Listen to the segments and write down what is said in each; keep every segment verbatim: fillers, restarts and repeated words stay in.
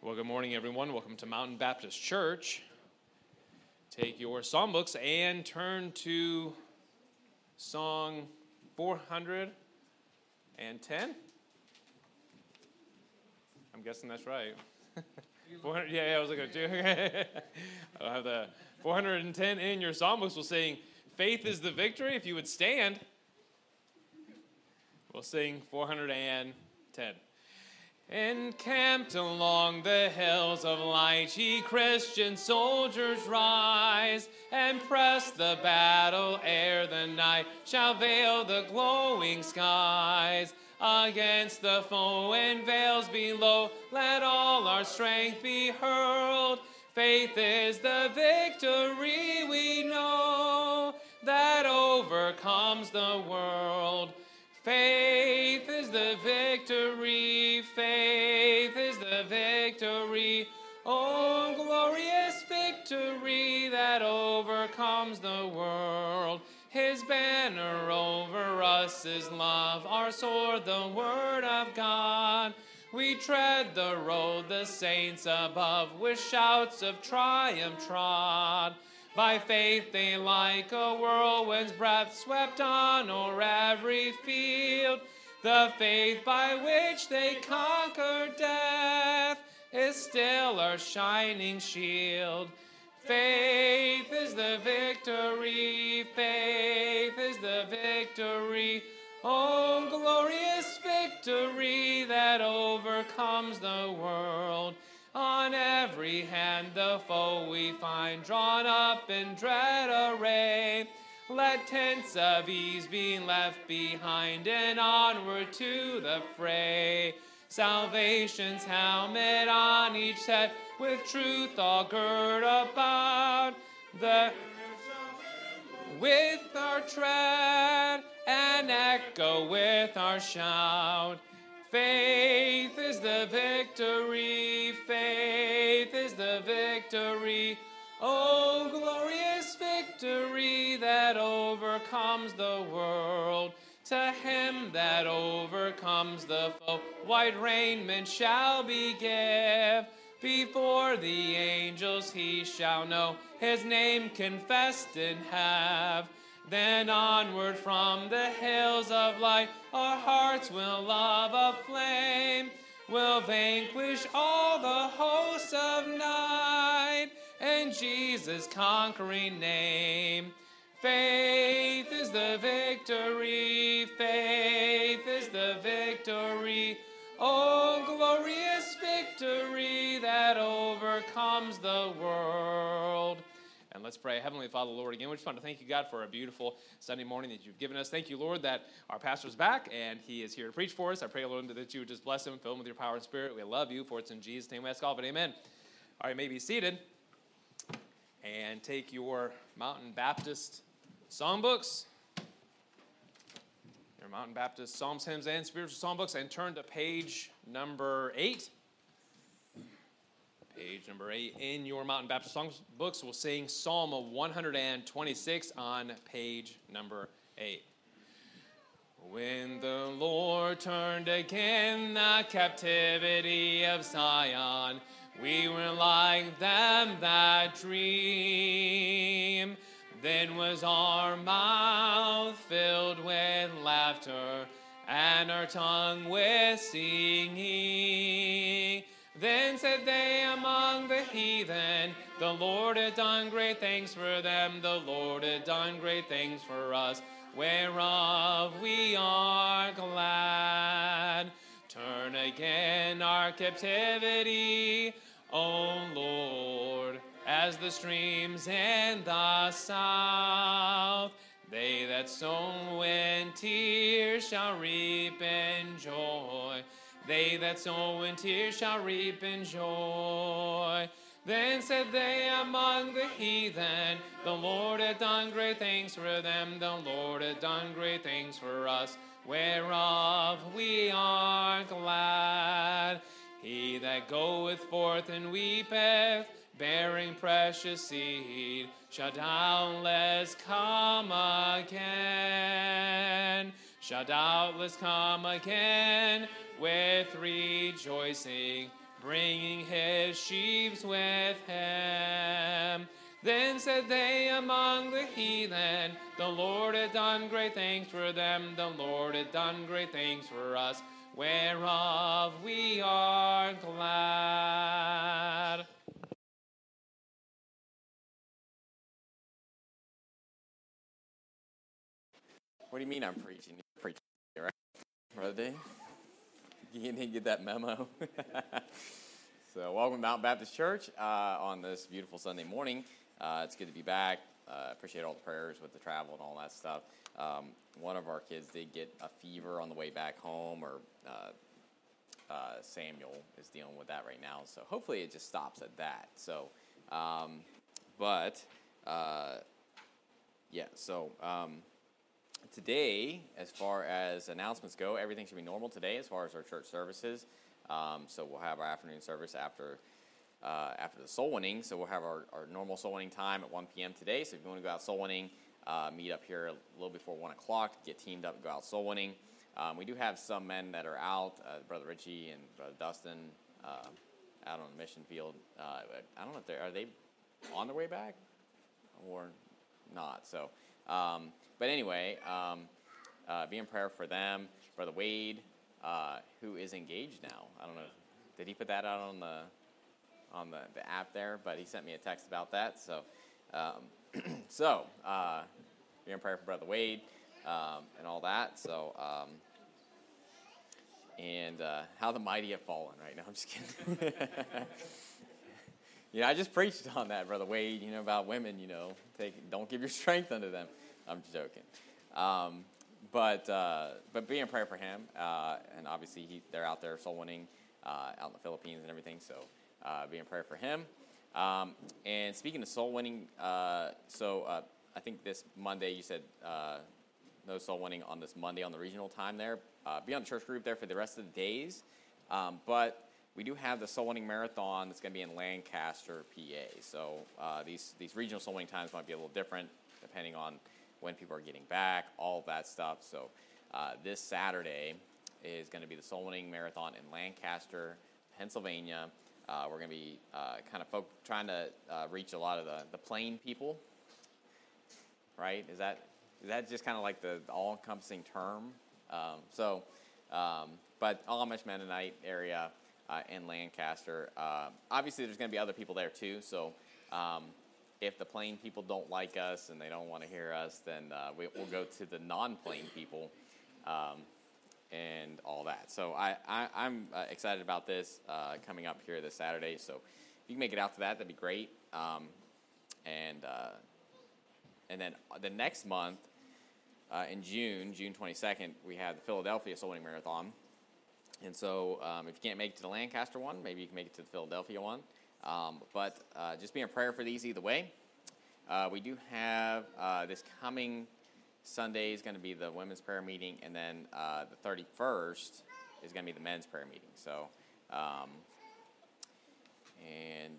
Well, good morning, everyone. Welcome to Mountain Baptist Church. Take your psalm books and turn to song four hundred ten. I'm guessing that's right. four hundred, yeah, yeah, I was looking at you. I'll have the four hundred ten in your psalm books. We'll sing "Faith is the Victory." If you would stand, we'll sing four hundred ten. Encamped along the hills of light, ye Christian soldiers rise, and press the battle ere the night shall veil the glowing skies. Against the foe in vales below, let all our strength be hurled. Faith is the victory we know, that overcomes the world. Faith is the victory, faith is the victory, oh glorious victory that overcomes the world. His banner over us is love, our sword the word of God. We tread the road the saints above with shouts of triumph trod. By faith they like a whirlwind's breath swept on o'er every field. The faith by which they conquer death is still our shining shield. Faith is the victory, faith is the victory, oh glorious victory that overcomes the world. On every hand the foe we find drawn up in dread array. Let tents of ease be left behind and onward to the fray. Salvation's helmet on each head, with truth all girt about. The with our tread and echo with our shout. Faith is the victory, faith is the victory, oh glorious victory that overcomes the world. To him that overcomes the foe, white raiment shall be given. Before the angels he shall know, his name confessed and have. Then onward from the hills of light, our hearts will love aflame, will vanquish all the hosts of night, in Jesus' conquering name. Faith is the victory, faith is the victory, oh glorious victory that overcomes the world. And let's pray. Heavenly Father, Lord, again, we just want to thank you, God, for a beautiful Sunday morning that you've given us. Thank you, Lord, that our pastor's back and he is here to preach for us. I pray, Lord, that you would just bless him, fill him with your power and spirit. We love you, for it's in Jesus' name we ask all of it. Amen. All right, you may be seated and take your Mountain Baptist songbooks, your Mountain Baptist Psalms, Hymns, and Spiritual Songbooks, and turn to page number eight. Page number eight in your Mountain Baptist Songbooks. We'll sing Psalm one twenty-six on page number eight. When the Lord turned again the captivity of Zion, we were like them that dream. Then was our mouth filled with laughter, and our tongue with singing. Then said they among the heathen, the Lord had done great things for them, the Lord had done great things for us, whereof we are glad. Turn again our captivity, O Lord, as the streams in the south. They that sow in tears shall reap in joy. They that sow in tears shall reap in joy. Then said they among the heathen, the Lord had done great things for them, the Lord had done great things for us, whereof we are glad. He that goeth forth and weepeth, bearing precious seed, shall doubtless come again, shall doubtless come again with rejoicing, bringing his sheep with him. Then said they among the heathen, the Lord had done great things for them, the Lord had done great things for us, whereof we are glad. What do you mean I'm preaching? You're preaching, right? Brother Dave? You didn't get that memo? So welcome to Mount Baptist Church uh, on this beautiful Sunday morning. Uh, it's good to be back. Uh, appreciate all the prayers with the travel and all that stuff. Um, one of our kids did get a fever on the way back home, or uh, uh, Samuel is dealing with that right now. So hopefully it just stops at that. So, um, but, uh, yeah, so... Um, Today, as far as announcements go, everything should be normal today as far as our church services. Um, so we'll have our afternoon service after uh, after the soul winning. So we'll have our, our normal soul winning time at one p.m. today. So if you want to go out soul winning, uh, meet up here a little before one o'clock, get teamed up and go out soul winning. Um, we do have some men that are out, uh, Brother Richie and Brother Dustin, uh, out on the mission field. Uh, I don't know if they're, are they on their way back or not? So... Um, But anyway, um, uh, be in prayer for them. Brother Wade, uh, who is engaged now. I don't know. Did he put that out on the on the, the app there? But he sent me a text about that. So, um, so uh, be in prayer for Brother Wade um, and all that. So, um, and uh, how the mighty have fallen. Right now, I'm just kidding. You know, I just preached on that, Brother Wade. You know about women. You know, take don't give your strength unto them. I'm joking, um, but uh, but be in prayer for him, uh, and obviously he, they're out there soul winning uh, out in the Philippines and everything. So uh, be in prayer for him. Um, and speaking of soul winning, uh, so uh, I think this Monday you said uh, no soul winning on this Monday on the regional time there. Uh, be on the church group there for the rest of the days, um, but we do have the soul winning marathon that's going to be in Lancaster, P A. So uh, these these regional soul winning times might be a little different depending on when people are getting back, all of that stuff. So uh, this Saturday is going to be the Soul Winning Marathon in Lancaster, Pennsylvania. Uh, we're going to be uh, kind of folk- trying to uh, reach a lot of the, the plain people, right? Is that is that just kind of like the, the all-encompassing term? Um, so, um, but Amish Mennonite area uh, in Lancaster. Uh, obviously, there's going to be other people there too, so... Um, If the plain people don't like us and they don't want to hear us, then uh, we, we'll go to the non-plain people um, and all that. So I, I, I'm uh, excited about this uh, coming up here this Saturday. So if you can make it out to that, that'd be great. Um, and uh, and then the next month, uh, in June, June twenty-second, we have the Philadelphia Soul Winning Marathon. And so um, if you can't make it to the Lancaster one, maybe you can make it to the Philadelphia one. Um, but uh, just be in prayer for these either way. Uh, we do have uh, this coming Sunday is going to be the women's prayer meeting, and then uh, the thirty-first is going to be the men's prayer meeting. So, um, and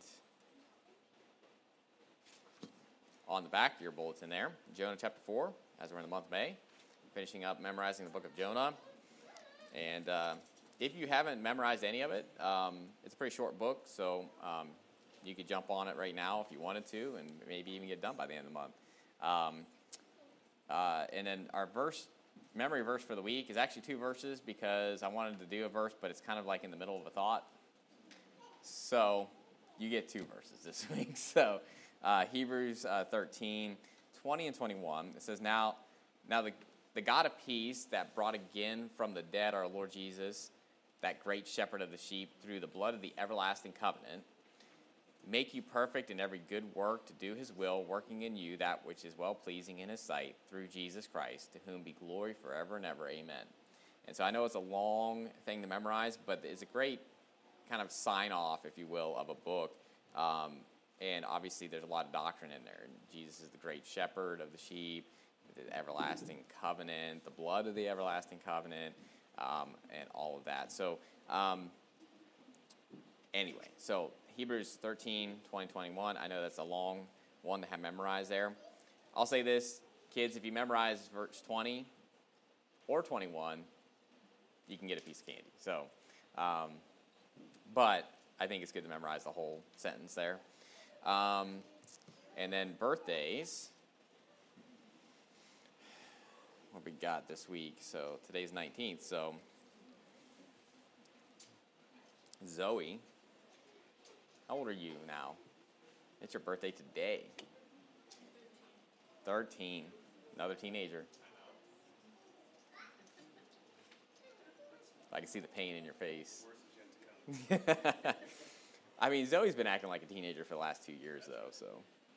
on the back of your bulletin there, Jonah chapter four, as we're in the month of May, finishing up memorizing the book of Jonah. And uh, if you haven't memorized any of it, um, it's a pretty short book, so um, you could jump on it right now if you wanted to, and maybe even get done by the end of the month. Um, uh, and then our verse, memory verse for the week is actually two verses because I wanted to do a verse, but it's kind of like in the middle of a thought. So you get two verses this week. So uh, Hebrews uh, thirteen, twenty and twenty-one, it says, Now, now the, the God of peace that brought again from the dead our Lord Jesus, that great shepherd of the sheep, through the blood of the everlasting covenant, make you perfect in every good work to do his will, working in you that which is well-pleasing in his sight, through Jesus Christ, to whom be glory forever and ever. Amen. And so I know it's a long thing to memorize, but it's a great kind of sign-off, if you will, of a book. Um, and obviously there's a lot of doctrine in there. Jesus is the great shepherd of the sheep, the everlasting covenant, the blood of the everlasting covenant, Um, and all of that. So, um, anyway, so Hebrews thirteen, twenty, twenty-one, I know that's a long one to have memorized there. I'll say this, kids, if you memorize verse twenty or twenty-one, you can get a piece of candy. So, um, but I think it's good to memorize the whole sentence there. Um, and then birthdays. What we got this week? So today's nineteenth. So Zoe, how old are you now? It's your birthday today. thirteen. Another teenager. I can see the pain in your face. I mean, Zoe's been acting like a teenager for the last two years, though, so.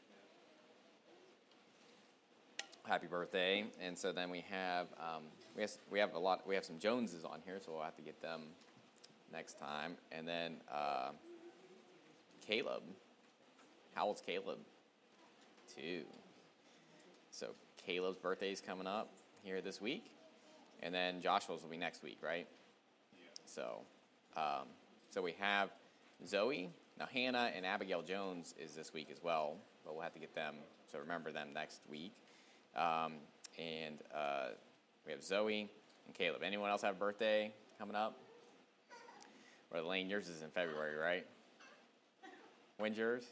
Happy birthday. And so then we have, um, we have, we have a lot, we have some Joneses on here, so we'll have to get them next time. And then uh, Caleb. How old's Caleb? Two. So Caleb's birthday is coming up here this week. And then Joshua's will be next week, right? Yeah. So, um, so we have Zoe. Now Hannah and Abigail Jones is this week as well, but we'll have to get them, so remember them next week. Um, and uh, we have Zoe and Caleb. Anyone else have a birthday coming up? Or Lane, yours is in February, right? When's yours?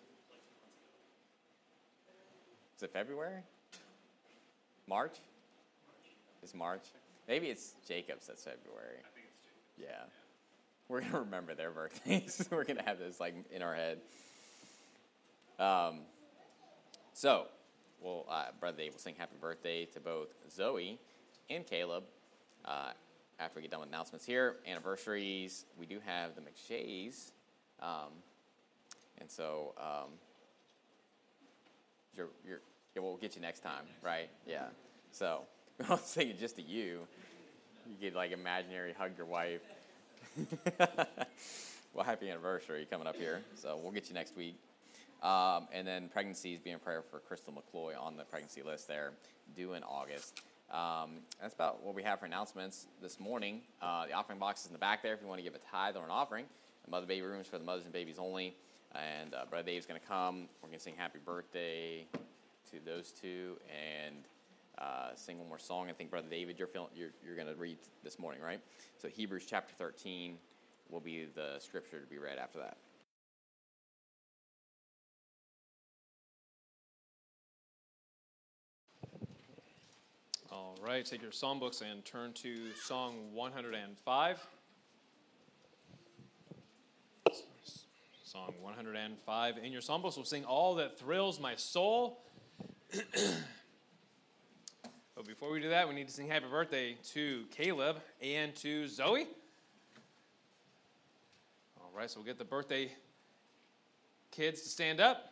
Is it February? March? It's March? Maybe it's Jacob's that's February. I think it's Jacob's. Yeah. yeah. We're going to remember their birthdays. We're going to have this like in our head. Um. So, well, uh, Brother Dave will sing happy birthday to both Zoe and Caleb. Uh, after we get done with announcements here, anniversaries, we do have the McShays. Um, and so, um, you're, you're, yeah, we'll get you next time, right? Yeah. So, I'll sing it just to you. You could, like, imaginary hug your wife. Well, happy anniversary coming up here. So, we'll get you next week. Um, and then pregnancies, be in prayer for Crystal McCloy on the pregnancy list there, due in August. Um, that's about what we have for announcements this morning. Uh, the offering box is in the back there if you want to give a tithe or an offering. The mother baby rooms for the mothers and babies only. And uh, Brother Dave's going to come. We're going to sing happy birthday to those two and uh, sing one more song. I think, Brother David, you're, feeling, you're, you're going to read this morning, right? So Hebrews chapter thirteen will be the scripture to be read after that. All right, take your psalm books and turn to Song one hundred five. Song one hundred five. In your psalm books, we'll sing All That Thrills My Soul. But before we do that, we need to sing happy birthday to Caleb and to Zoe. All right, so we'll get the birthday kids to stand up.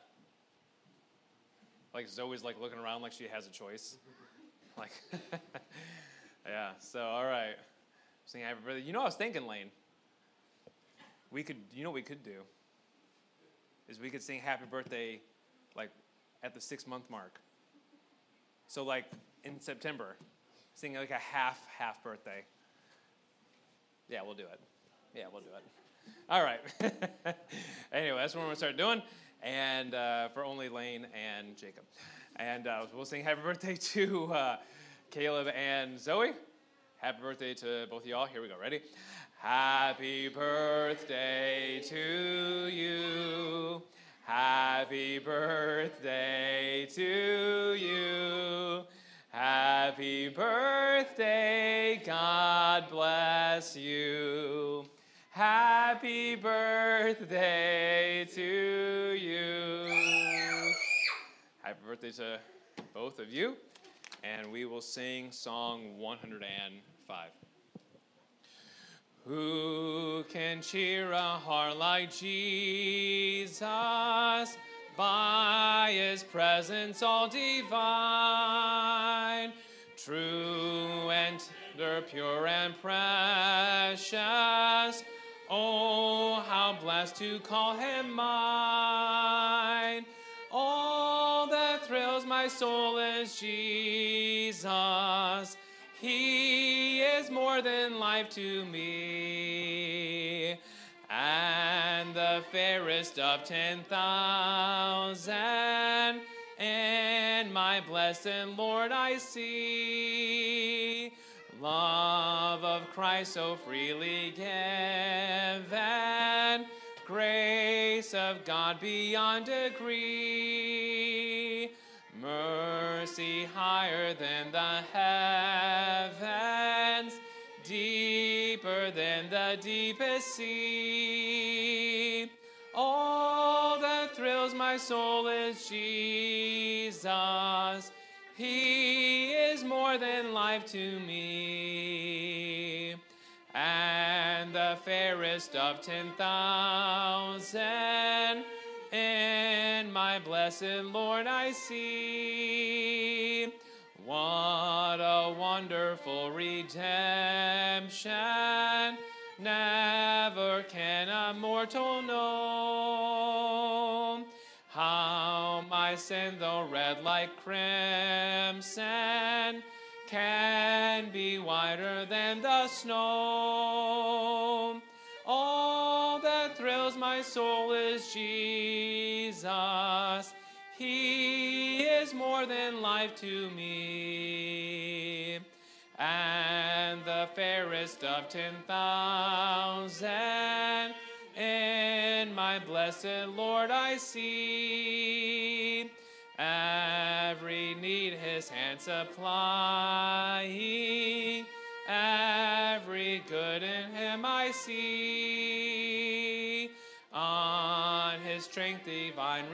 Like Zoe's like looking around like she has a choice. Like, yeah, so, all right. Sing happy birthday. You know, I was thinking, Lane, we could, you know what we could do? Is we could sing happy birthday, like, at the six-month mark. So, like, in September, sing, like, a half, half birthday. Yeah, we'll do it. Yeah, we'll do it. All right. Anyway, that's what we're going to start doing, and uh, for only Lane and Jacob. And uh, we'll sing happy birthday to uh, Caleb and Zoe. Happy birthday to both of y'all. Here we go. Ready? Happy birthday to you. Happy birthday to you. Happy birthday. God bless you. Happy birthday to you. Happy birthday to both of you. And we will sing Song one hundred five. Who can cheer a heart like Jesus? By his presence all divine, true and tender, pure and precious. Oh, how blessed to call him mine. All that thrills my soul is Jesus. He is more than life to me. And the fairest of ten thousand, and my blessed Lord I see. Love of Christ so freely given, grace of God beyond degree, mercy higher than the heavens, deeper than the deepest sea. All that thrills my soul is Jesus. He is more than life to me. And the fairest of ten thousand in my blessed Lord I see. What a wonderful redemption, never can a mortal know. How my sin, though red like crimson, can be whiter than the snow. All that thrills my soul is Jesus. He is more than life to me. And the fairest of ten thousand in my blessed Lord I see. Every need his hand supplying, every good in him I see. On his strength divine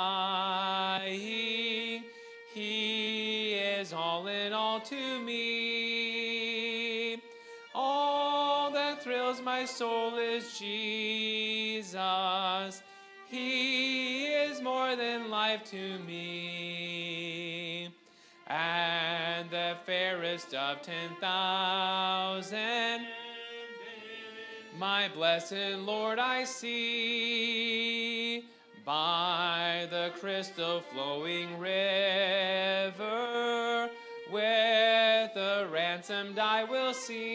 relying, he is all in all to me. All that thrills my soul is Jesus. He is more than life to me. And the fairest of ten thousand, my blessed Lord I see. By the crystal flowing river, with the ransomed I will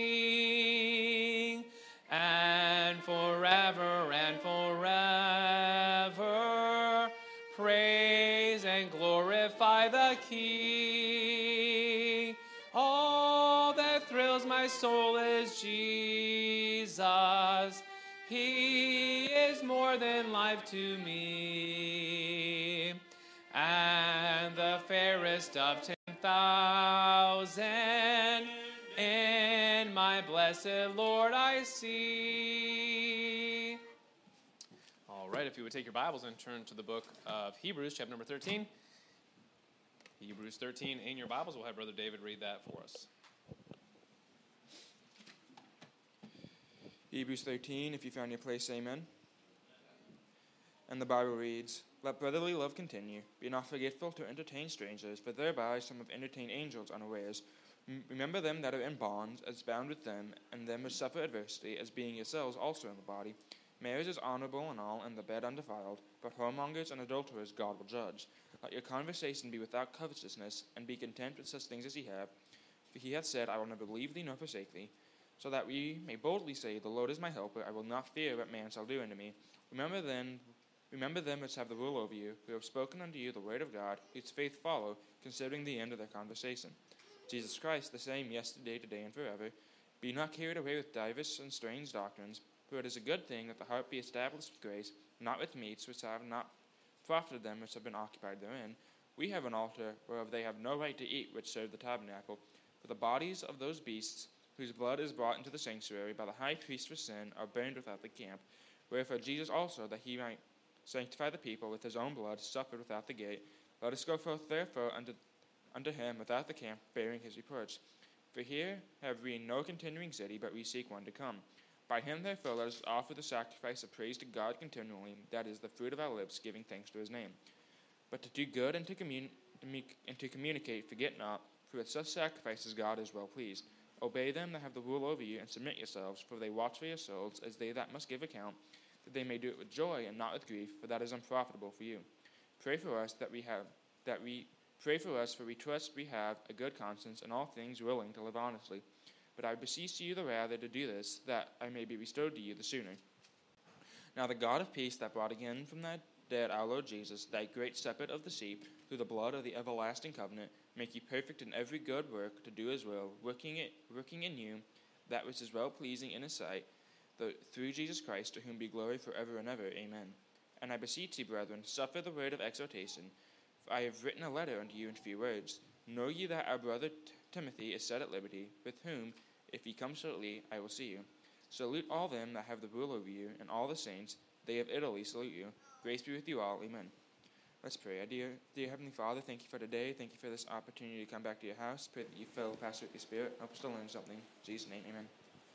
sing. And forever and forever praise and glorify the King. All that thrills my soul is Jesus. He is more than life to me. And the fairest of ten thousand in my blessed Lord I see. All right, if you would take your Bibles and turn to the book of Hebrews, chapter number thirteen. Hebrews thirteen in your Bibles. We'll have Brother David read that for us. Hebrews thirteen, if you found your place, amen. And the Bible reads, "Let brotherly love continue. Be not forgetful to entertain strangers, for thereby some have entertained angels unawares. Remember them that are in bonds, as bound with them, and them which suffer adversity, as being yourselves also in the body. Marriage is honorable and all, and the bed undefiled, but whoremongers and adulterers God will judge. Let your conversation be without covetousness, and be content with such things as ye have. For he hath said, I will never leave thee nor forsake thee. So that we may boldly say, The Lord is my helper, I will not fear what man shall do unto me. Remember then, remember them which have the rule over you, who have spoken unto you the word of God, whose faith follow, considering the end of their conversation. Jesus Christ, the same yesterday, today, and forever. Be not carried away with divers and strange doctrines, for it is a good thing that the heart be established with grace, not with meats which have not profited them which have been occupied therein. We have an altar, whereof they have no right to eat, which serve the tabernacle. For the bodies of those beasts, whose blood is brought into the sanctuary by the high priest for sin, are burned without the camp. Wherefore Jesus also, that he might sanctify the people with his own blood, suffered without the gate. Let us go forth therefore unto, unto him without the camp, bearing his reproach. For here have we no continuing city, but we seek one to come. By him therefore let us offer the sacrifice of praise to God continually, that is the fruit of our lips, giving thanks to his name. But to do good and to, commun- to meet, and to communicate, forget not, for with such sacrifices God is well pleased. Obey them that have the rule over you, and submit yourselves, for they watch for your souls, as they that must give account, that they may do it with joy and not with grief, for that is unprofitable for you. Pray for us that we have that we pray for us, for we trust we have a good conscience, in all things willing to live honestly. But I beseech you the rather to do this, that I may be restored to you the sooner. Now the God of peace that brought again from the dead our Lord Jesus, that great shepherd of the sheep, through the blood of the everlasting covenant, make you perfect in every good work to do his will, working it, working in you that which is well pleasing in his sight, the, through Jesus Christ, to whom be glory forever and ever. Amen. And I beseech you, brethren, suffer the word of exhortation. For I have written a letter unto you in few words. Know ye that our brother T- Timothy is set at liberty, with whom, if ye come shortly, I will see you. Salute all them that have the rule over you, and all the saints. They of Italy salute you. Grace be with you all. Amen. Let's pray. Our dear, dear Heavenly Father, thank you for today. Thank you for this opportunity to come back to your house. Pray that you fill Pastor with your Spirit. Help us to learn something. In Jesus' name, amen.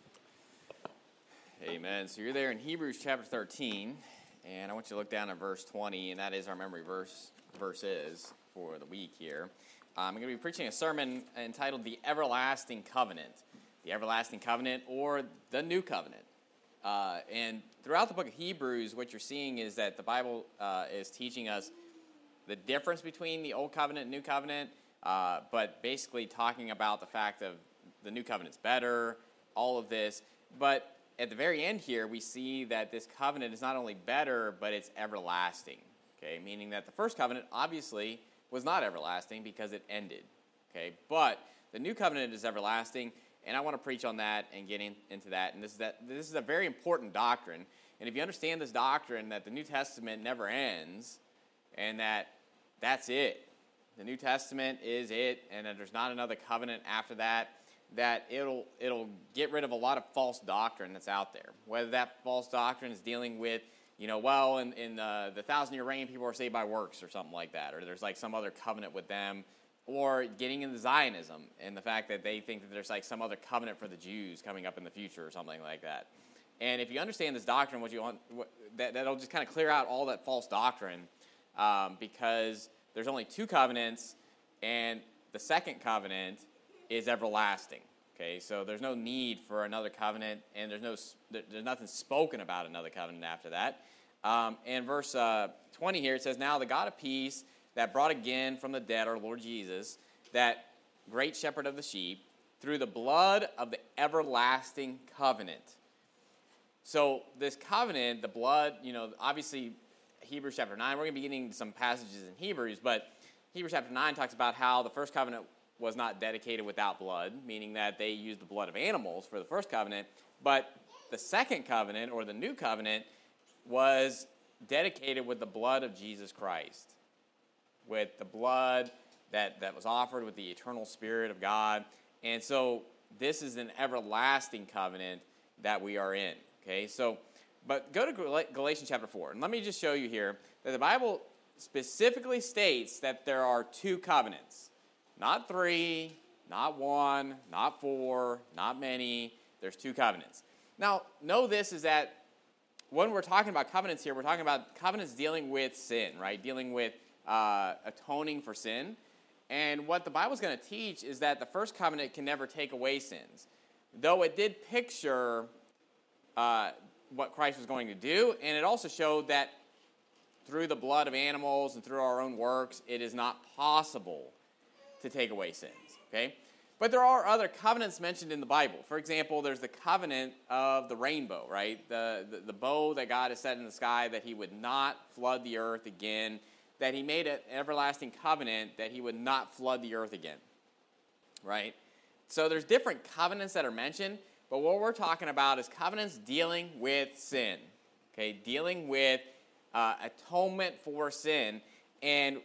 Amen. So you're there in Hebrews chapter thirteen, and I want you to look down at verse twenty, and that is our memory verse verses for the week here. Um, I'm going to be preaching a sermon entitled The Everlasting Covenant. The Everlasting Covenant, or the New Covenant. Uh, and throughout the book of Hebrews, what you're seeing is that the Bible uh, is teaching us the difference between the Old Covenant and New Covenant, uh, but basically talking about the fact of the New Covenant's better, all of this. But at the very end here, we see that this covenant is not only better, but it's everlasting, okay? Meaning that the first covenant, obviously, was not everlasting because it ended, okay? But the new covenant is everlasting, and I want to preach on that and get in, into that. And this is, that, this is a very important doctrine. And if you understand this doctrine, that the New Testament never ends, and that that's it. The New Testament is it, and that there's not another covenant after that, that it'll it'll get rid of a lot of false doctrine that's out there. Whether that false doctrine is dealing with, you know, well, in, in uh, the thousand-year reign, people are saved by works or something like that, or there's like some other covenant with them, or getting into Zionism and the fact that they think that there's like some other covenant for the Jews coming up in the future or something like that. And if you understand this doctrine, what you want, what, that, that'll just kind of clear out all that false doctrine, um, because there's only two covenants, and the second covenant is everlasting. Okay, so there's no need for another covenant, and there's no there's nothing spoken about another covenant after that. Um, and verse uh, twenty here, it says, "Now the God of peace that brought again from the dead our Lord Jesus, that great shepherd of the sheep, through the blood of the everlasting covenant." So this covenant, the blood, you know, obviously Hebrews chapter nine, we're going to be getting some passages in Hebrews, but Hebrews chapter nine talks about how the first covenant was not dedicated without blood, meaning that they used the blood of animals for the first covenant, but the second covenant, or the new covenant, was dedicated with the blood of Jesus Christ, with the blood that, that was offered with the eternal Spirit of God. And so this is an everlasting covenant that we are in. Okay, so, but go to Galatians chapter four, and let me just show you here that the Bible specifically states that there are two covenants. Not three, not one, not four, not many. There's two covenants. Now, know this is that when we're talking about covenants here, we're talking about covenants dealing with sin, right? Dealing with uh, atoning for sin. And what the Bible's going to teach is that the first covenant can never take away sins. Though it did picture uh, what Christ was going to do, and it also showed that through the blood of animals and through our own works, it is not possible to take away sins, okay? But there are other covenants mentioned in the Bible. For example, there's the covenant of the rainbow, right? The, the, the bow that God has set in the sky, that he would not flood the earth again, that he made an everlasting covenant that he would not flood the earth again, right? So there's different covenants that are mentioned, but what we're talking about is covenants dealing with sin, okay? Dealing with uh, atonement for sin. And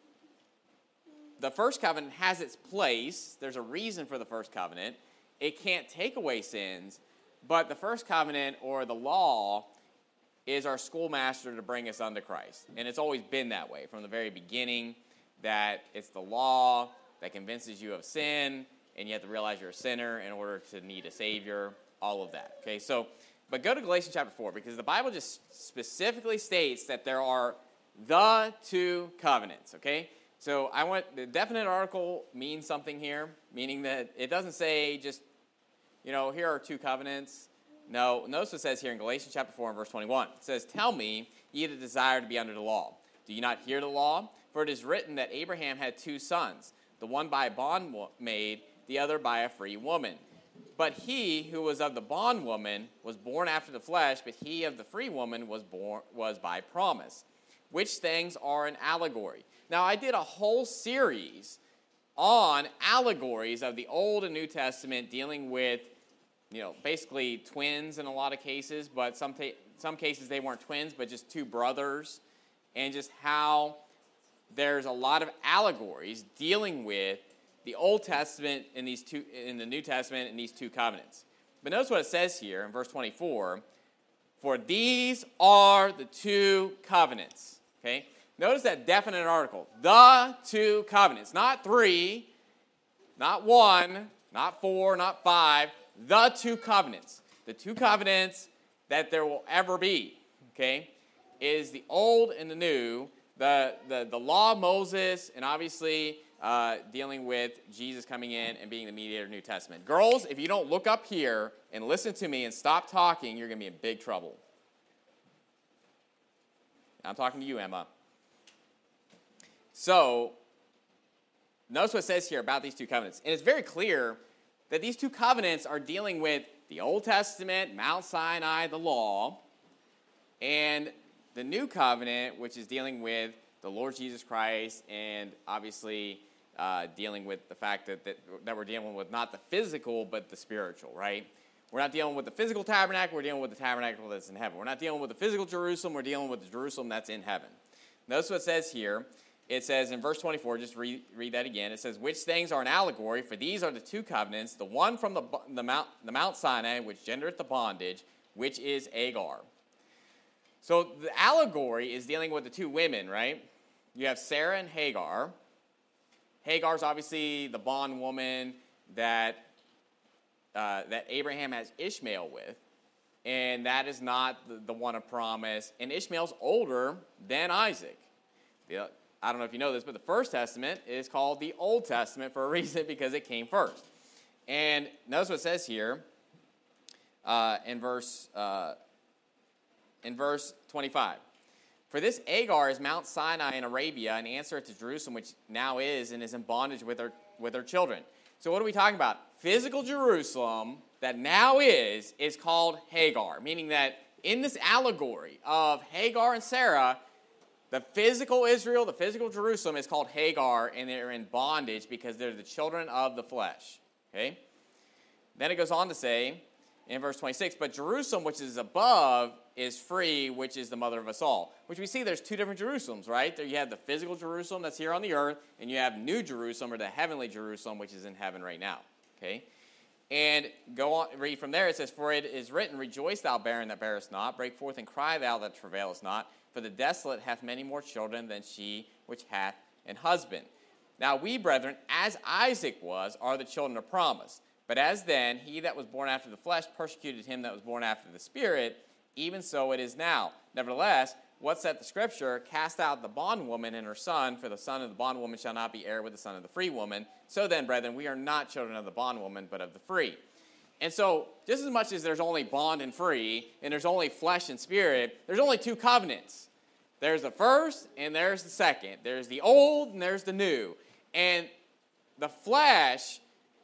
the first covenant has its place. There's a reason for the first covenant. It can't take away sins, but the first covenant, or the law, is our schoolmaster to bring us unto Christ. And it's always been that way from the very beginning, that it's the law that convinces you of sin, and you have to realize you're a sinner in order to need a Savior, all of that. Okay, so, but go to Galatians chapter four, because the Bible just specifically states that there are the two covenants, okay? So I want, the definite article means something here, meaning that it doesn't say just, you know, here are two covenants. No, notice what it says here in Galatians chapter four and verse twenty-one. It says, "Tell me, ye that desire to be under the law. Do you not hear the law? For it is written that Abraham had two sons, the one by a bondmaid, the other by a free woman. But he who was of the bondwoman was born after the flesh, but he of the free woman was born was by promise. Which things are an allegory?" Now, I did a whole series on allegories of the Old and New Testament dealing with you know, basically twins in a lot of cases, but some ta- some cases they weren't twins, but just two brothers, and just how there's a lot of allegories dealing with the Old Testament in these two in the New Testament in these two covenants. But notice what it says here in verse twenty-four. For these are the two covenants. Okay? Notice that definite article. The two covenants. Not three, not one, not four, not five. The two covenants. The two covenants that there will ever be. Okay? Is the old and the new. The, the, the law of Moses, and obviously uh, dealing with Jesus coming in and being the mediator of the New Testament. Girls, if you don't look up here and listen to me and stop talking, you're going to be in big trouble. I'm talking to you, Emma. So, notice what it says here about these two covenants. And it's very clear that these two covenants are dealing with the Old Testament, Mount Sinai, the law, and the New Covenant, which is dealing with the Lord Jesus Christ, and obviously uh, dealing with the fact that, that that we're dealing with not the physical, but the spiritual, right? We're not dealing with the physical tabernacle, we're dealing with the tabernacle that's in heaven. We're not dealing with the physical Jerusalem, we're dealing with the Jerusalem that's in heaven. Notice what it says here. It says in verse twenty-four, just read, read that again. It says, which things are an allegory, for these are the two covenants, the one from the, the, Mount, the Mount Sinai, which gendereth the bondage, which is Agar. So the allegory is dealing with the two women, right? You have Sarah and Hagar. Hagar's obviously the bondwoman that uh, that Abraham has Ishmael with, and that is not the, the one of promise. And Ishmael's older than Isaac. The, I don't know if you know this, but the First Testament is called the Old Testament for a reason, because it came first. And notice what it says here uh, in verse. Uh, In verse twenty-five, for this Agar is Mount Sinai in Arabia, and answereth to Jerusalem, which now is, and is in bondage with her with her children. So what are we talking about? Physical Jerusalem that now is, is called Hagar, meaning that in this allegory of Hagar and Sarah, the physical Israel, the physical Jerusalem is called Hagar, and they're in bondage because they're the children of the flesh. Okay? Then it goes on to say, in verse twenty-six, but Jerusalem, which is above, is free, which is the mother of us all. Which we see there's two different Jerusalems, right? There you have the physical Jerusalem that's here on the earth, and you have New Jerusalem, or the heavenly Jerusalem, which is in heaven right now. Okay? And go on, read from there. It says, for it is written, rejoice thou barren that bearest not, break forth and cry thou that travailest not, for the desolate hath many more children than she which hath an husband. Now we, brethren, as Isaac was, are the children of promise. But as then, he that was born after the flesh persecuted him that was born after the Spirit, even so it is now. Nevertheless, what saith the Scripture? Cast out the bondwoman and her son, for the son of the bondwoman shall not be heir with the son of the free woman. So then, brethren, we are not children of the bondwoman, but of the free. And so, just as much as there's only bond and free, and there's only flesh and spirit, there's only two covenants. There's the first, and there's the second. There's the old, and there's the new. And the flesh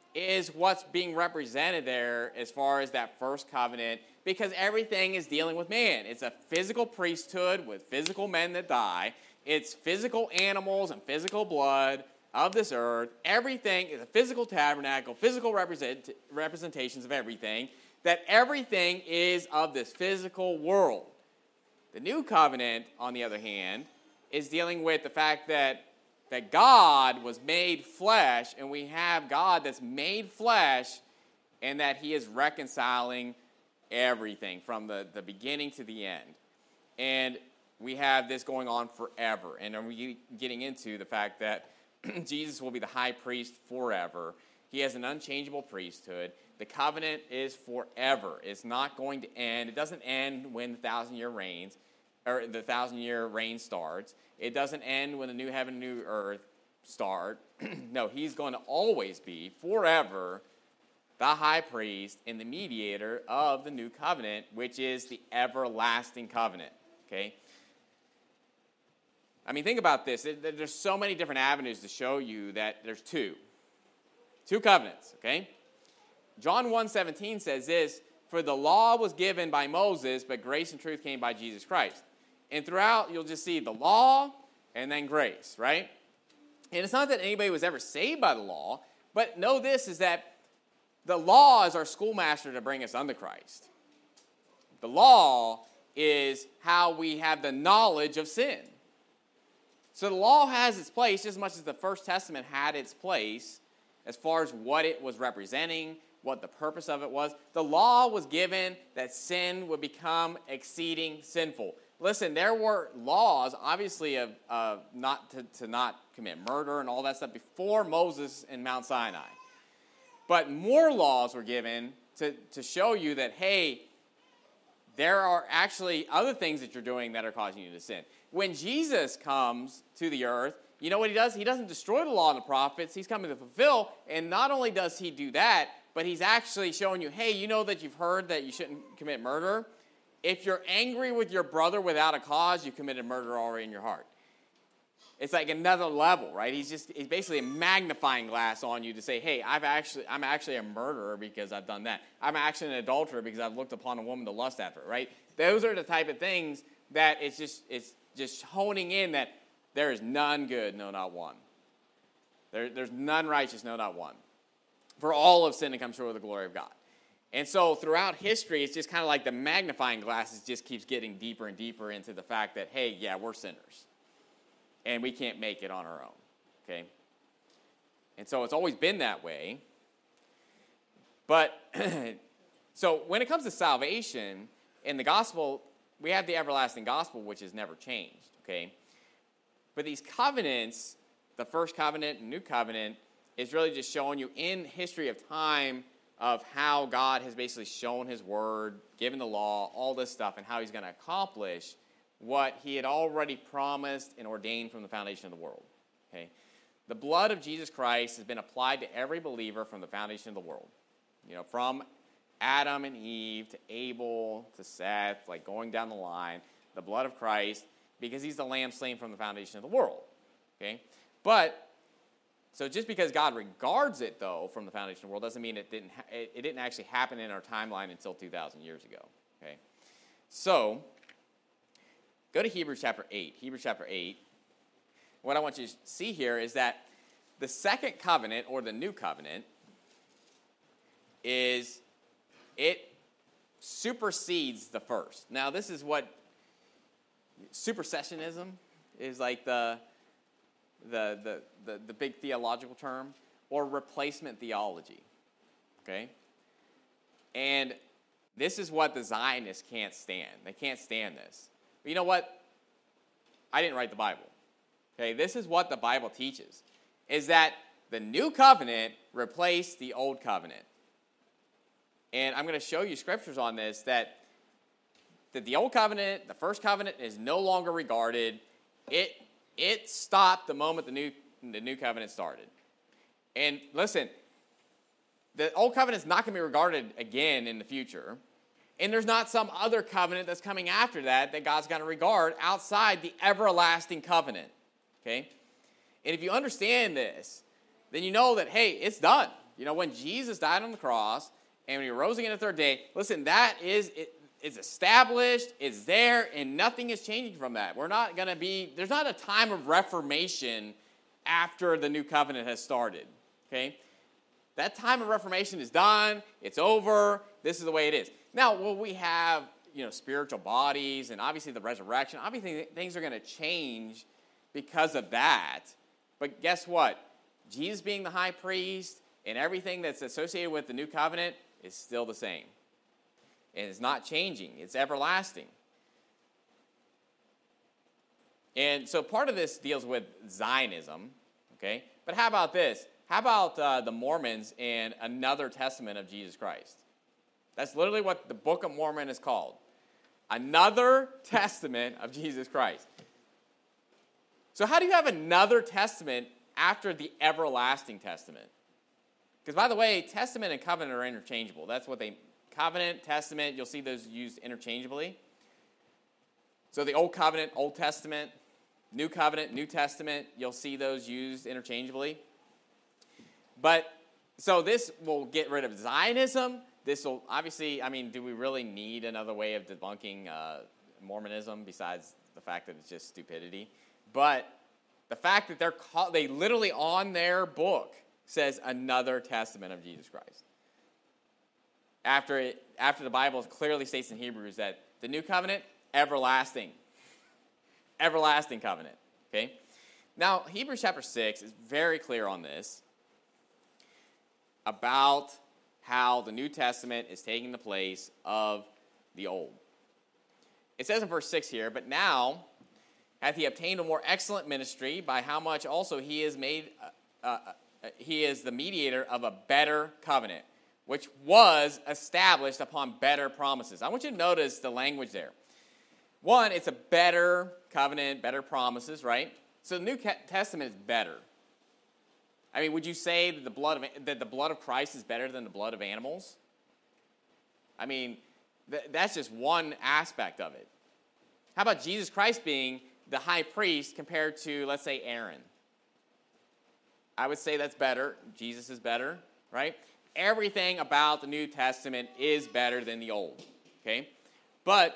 is what's being represented there as far as that first covenant, because everything is dealing with man. It's a physical priesthood with physical men that die. It's physical animals and physical blood of this earth. Everything is a physical tabernacle, physical represent, representations of everything, that everything is of this physical world. The new covenant, on the other hand, is dealing with the fact that that God was made flesh, and we have God that's made flesh, and that he is reconciling everything from the, the beginning to the end. And we have this going on forever. And we're getting into the fact that Jesus will be the high priest forever. He has an unchangeable priesthood. The covenant is forever. It's not going to end. It doesn't end when the thousand-year reigns, or the thousand-year reign starts. It doesn't end when the new heaven and new earth start. No, he's going to always be, forever, the high priest and the mediator of the new covenant, which is the everlasting covenant. Okay? I mean, think about this. There's so many different avenues to show you that there's two. Two covenants, okay? John one seventeen says this, for the law was given by Moses, but grace and truth came by Jesus Christ. And throughout, you'll just see the law and then grace, right? And it's not that anybody was ever saved by the law, but know this is that The law is our schoolmaster to bring us unto Christ. The law is how we have the knowledge of sin. So the law has its place just as much as the First Testament had its place as far as what it was representing, what the purpose of it was. The law was given that sin would become exceeding sinful. Listen, there were laws, obviously, of uh, not to, to not commit murder and all that stuff before Moses and Mount Sinai. But more laws were given to, to show you that, hey, there are actually other things that you're doing that are causing you to sin. When Jesus comes to the earth, you know what he does? He doesn't destroy the law and the prophets. He's coming to fulfill. And not only does he do that, but he's actually showing you, hey, you know that you've heard that you shouldn't commit murder? If you're angry with your brother without a cause, you committed murder already in your heart. It's like another level, right? He's just he's basically a magnifying glass on you to say, hey, I've actually I'm actually a murderer because I've done that. I'm actually an adulterer because I've looked upon a woman to lust after, right? Those are the type of things that it's just it's just honing in that there is none good, no, not one. There, there's none righteous, no, not one. For all of sin to come short of the glory of God. And so throughout history, it's just kind of like the magnifying glass just keeps getting deeper and deeper into the fact that, hey, yeah, we're sinners. And we can't make it on our own, okay? And so it's always been that way. But, so when it comes to salvation, in the gospel, we have the everlasting gospel, which has never changed, okay? But these covenants, the first covenant and new covenant, is really just showing you in history of time of how God has basically shown his word, given the law, all this stuff, and how he's going to accomplish what he had already promised and ordained from the foundation of the world. Okay? The blood of Jesus Christ has been applied to every believer from the foundation of the world. You know, from Adam and Eve to Abel to Seth, like going down the line, the blood of Christ, because he's the lamb slain from the foundation of the world. Okay? But so just because God regards it, though, from the foundation of the world, doesn't mean it didn't ha- it, it didn't actually happen in our timeline until two thousand years ago. Okay? So, go to Hebrews chapter eight. Hebrews chapter eight. What I want you to see here is that the second covenant, or the new covenant, is, it supersedes the first. Now, this is what supersessionism is, like the, the, the, the, the big theological term, or replacement theology. Okay? And this is what the Zionists can't stand. They can't stand this. But you know what? I didn't write the Bible. Okay, this is what the Bible teaches, is that the new covenant replaced the old covenant. And I'm going to show you scriptures on this, that, that the old covenant, the first covenant, is no longer regarded. It, it stopped the moment the new, the new covenant started. And listen, the old covenant is not going to be regarded again in the future. And there's not some other covenant that's coming after that that God's going to regard outside the everlasting covenant. Okay? And if you understand this, then you know that, hey, it's done. You know, when Jesus died on the cross and when he rose again the third day, listen, that is, it, it's established, it's there, and nothing is changing from that. We're not going to be, there's not a time of reformation after the new covenant has started. Okay? That time of reformation is done, it's over, this is the way it is. Now, will we have, you know, spiritual bodies and obviously the resurrection? Obviously, things are going to change because of that. But guess what? Jesus being the high priest and everything that's associated with the new covenant is still the same. And it's not changing. It's everlasting. And so part of this deals with Zionism, okay? But how about this? How about uh, the Mormons and another testament of Jesus Christ? That's literally what the Book of Mormon is called. Another testament of Jesus Christ. So how do you have another testament after the everlasting testament? Because, by the way, testament and covenant are interchangeable. That's what they, covenant, testament, you'll see those used interchangeably. So the Old Covenant, Old Testament, New Covenant, New Testament, you'll see those used interchangeably. But, so this will get rid of Zionism. This will, obviously, I mean, do we really need another way of debunking uh, Mormonism besides the fact that it's just stupidity? But the fact that they're call, they literally on their book says another testament of Jesus Christ. after it, after the Bible clearly states in Hebrews that the new covenant, everlasting. Everlasting covenant. Okay? Now, Hebrews chapter six is very clear on this about how the New Testament is taking the place of the Old. It says in verse six here, but now hath he obtained a more excellent ministry, by how much also he is made, uh, uh, he is the mediator of a better covenant, which was established upon better promises. I want you to notice the language there. One, it's a better covenant, better promises, right? So the New Testament is better. I mean, would you say that the blood of that the blood of Christ is better than the blood of animals? I mean, th- that's just one aspect of it. How about Jesus Christ being the high priest compared to, let's say, Aaron? I would say that's better. Jesus is better, right? Everything about the New Testament is better than the Old, okay? But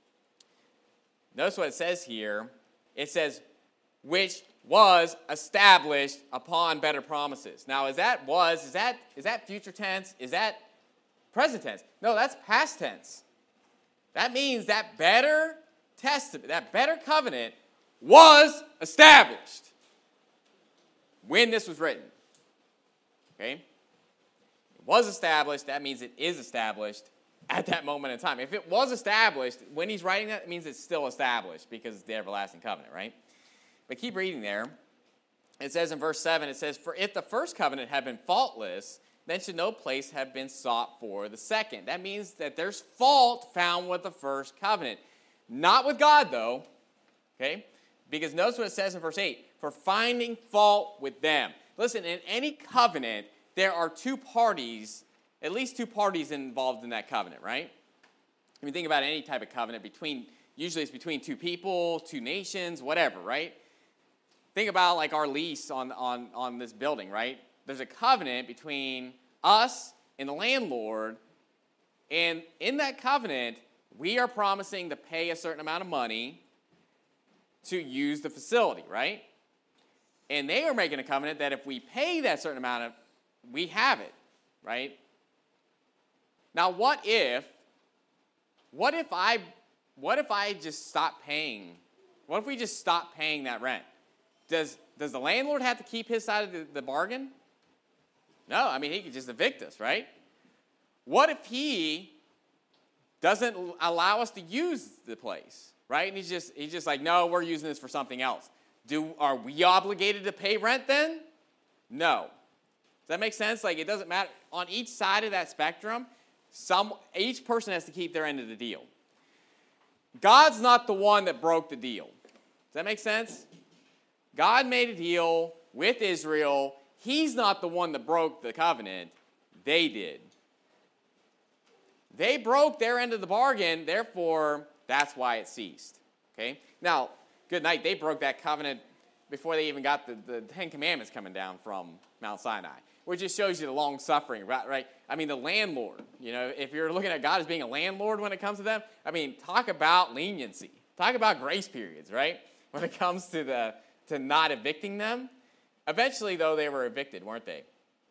notice what it says here. It says, which was established upon better promises. Now, is that was, is that is that future tense? Is that present tense? No, that's past tense. That means that better testament, that better covenant was established when this was written. Okay? It was established, that means it is established at that moment in time. If it was established, when he's writing that, it means it's still established because it's the everlasting covenant, right? But keep reading there. It says in verse seven, it says, for if the first covenant had been faultless, then should no place have been sought for the second. That means that there's fault found with the first covenant. Not with God, though. Okay? Because notice what it says in verse eight. For finding fault with them. Listen, in any covenant, there are two parties, at least two parties involved in that covenant, right? I mean, think about any type of covenant between, usually it's between two people, two nations, whatever, right? Think about like our lease on, on, on this building, right? There's a covenant between us and the landlord, and in that covenant, we are promising to pay a certain amount of money to use the facility, right? And they are making a covenant that if we pay that certain amount of, we have it, right? Now, what if, what if I, what if I just stop paying? What if we just stop paying that rent? Does, does the landlord have to keep his side of the, the bargain? No, I mean, he could just evict us, right? What if he doesn't allow us to use the place, right? And he's just, he's just like, no, we're using this for something else. Do, are we obligated to pay rent then? No. Does that make sense? Like, it doesn't matter. On each side of that spectrum, some, each person has to keep their end of the deal. God's not the one that broke the deal. Does that make sense? God made a deal with Israel. He's not the one that broke the covenant. They did. They broke their end of the bargain, therefore, that's why it ceased. Okay? Now, good night. They broke that covenant before they even got the, the Ten Commandments coming down from Mount Sinai, which just shows you the long suffering, right? right? I mean, the landlord, you know, if you're looking at God as being a landlord when it comes to them, I mean, talk about leniency. Talk about grace periods, right? When it comes to the to not evicting them. Eventually, though, they were evicted, weren't they?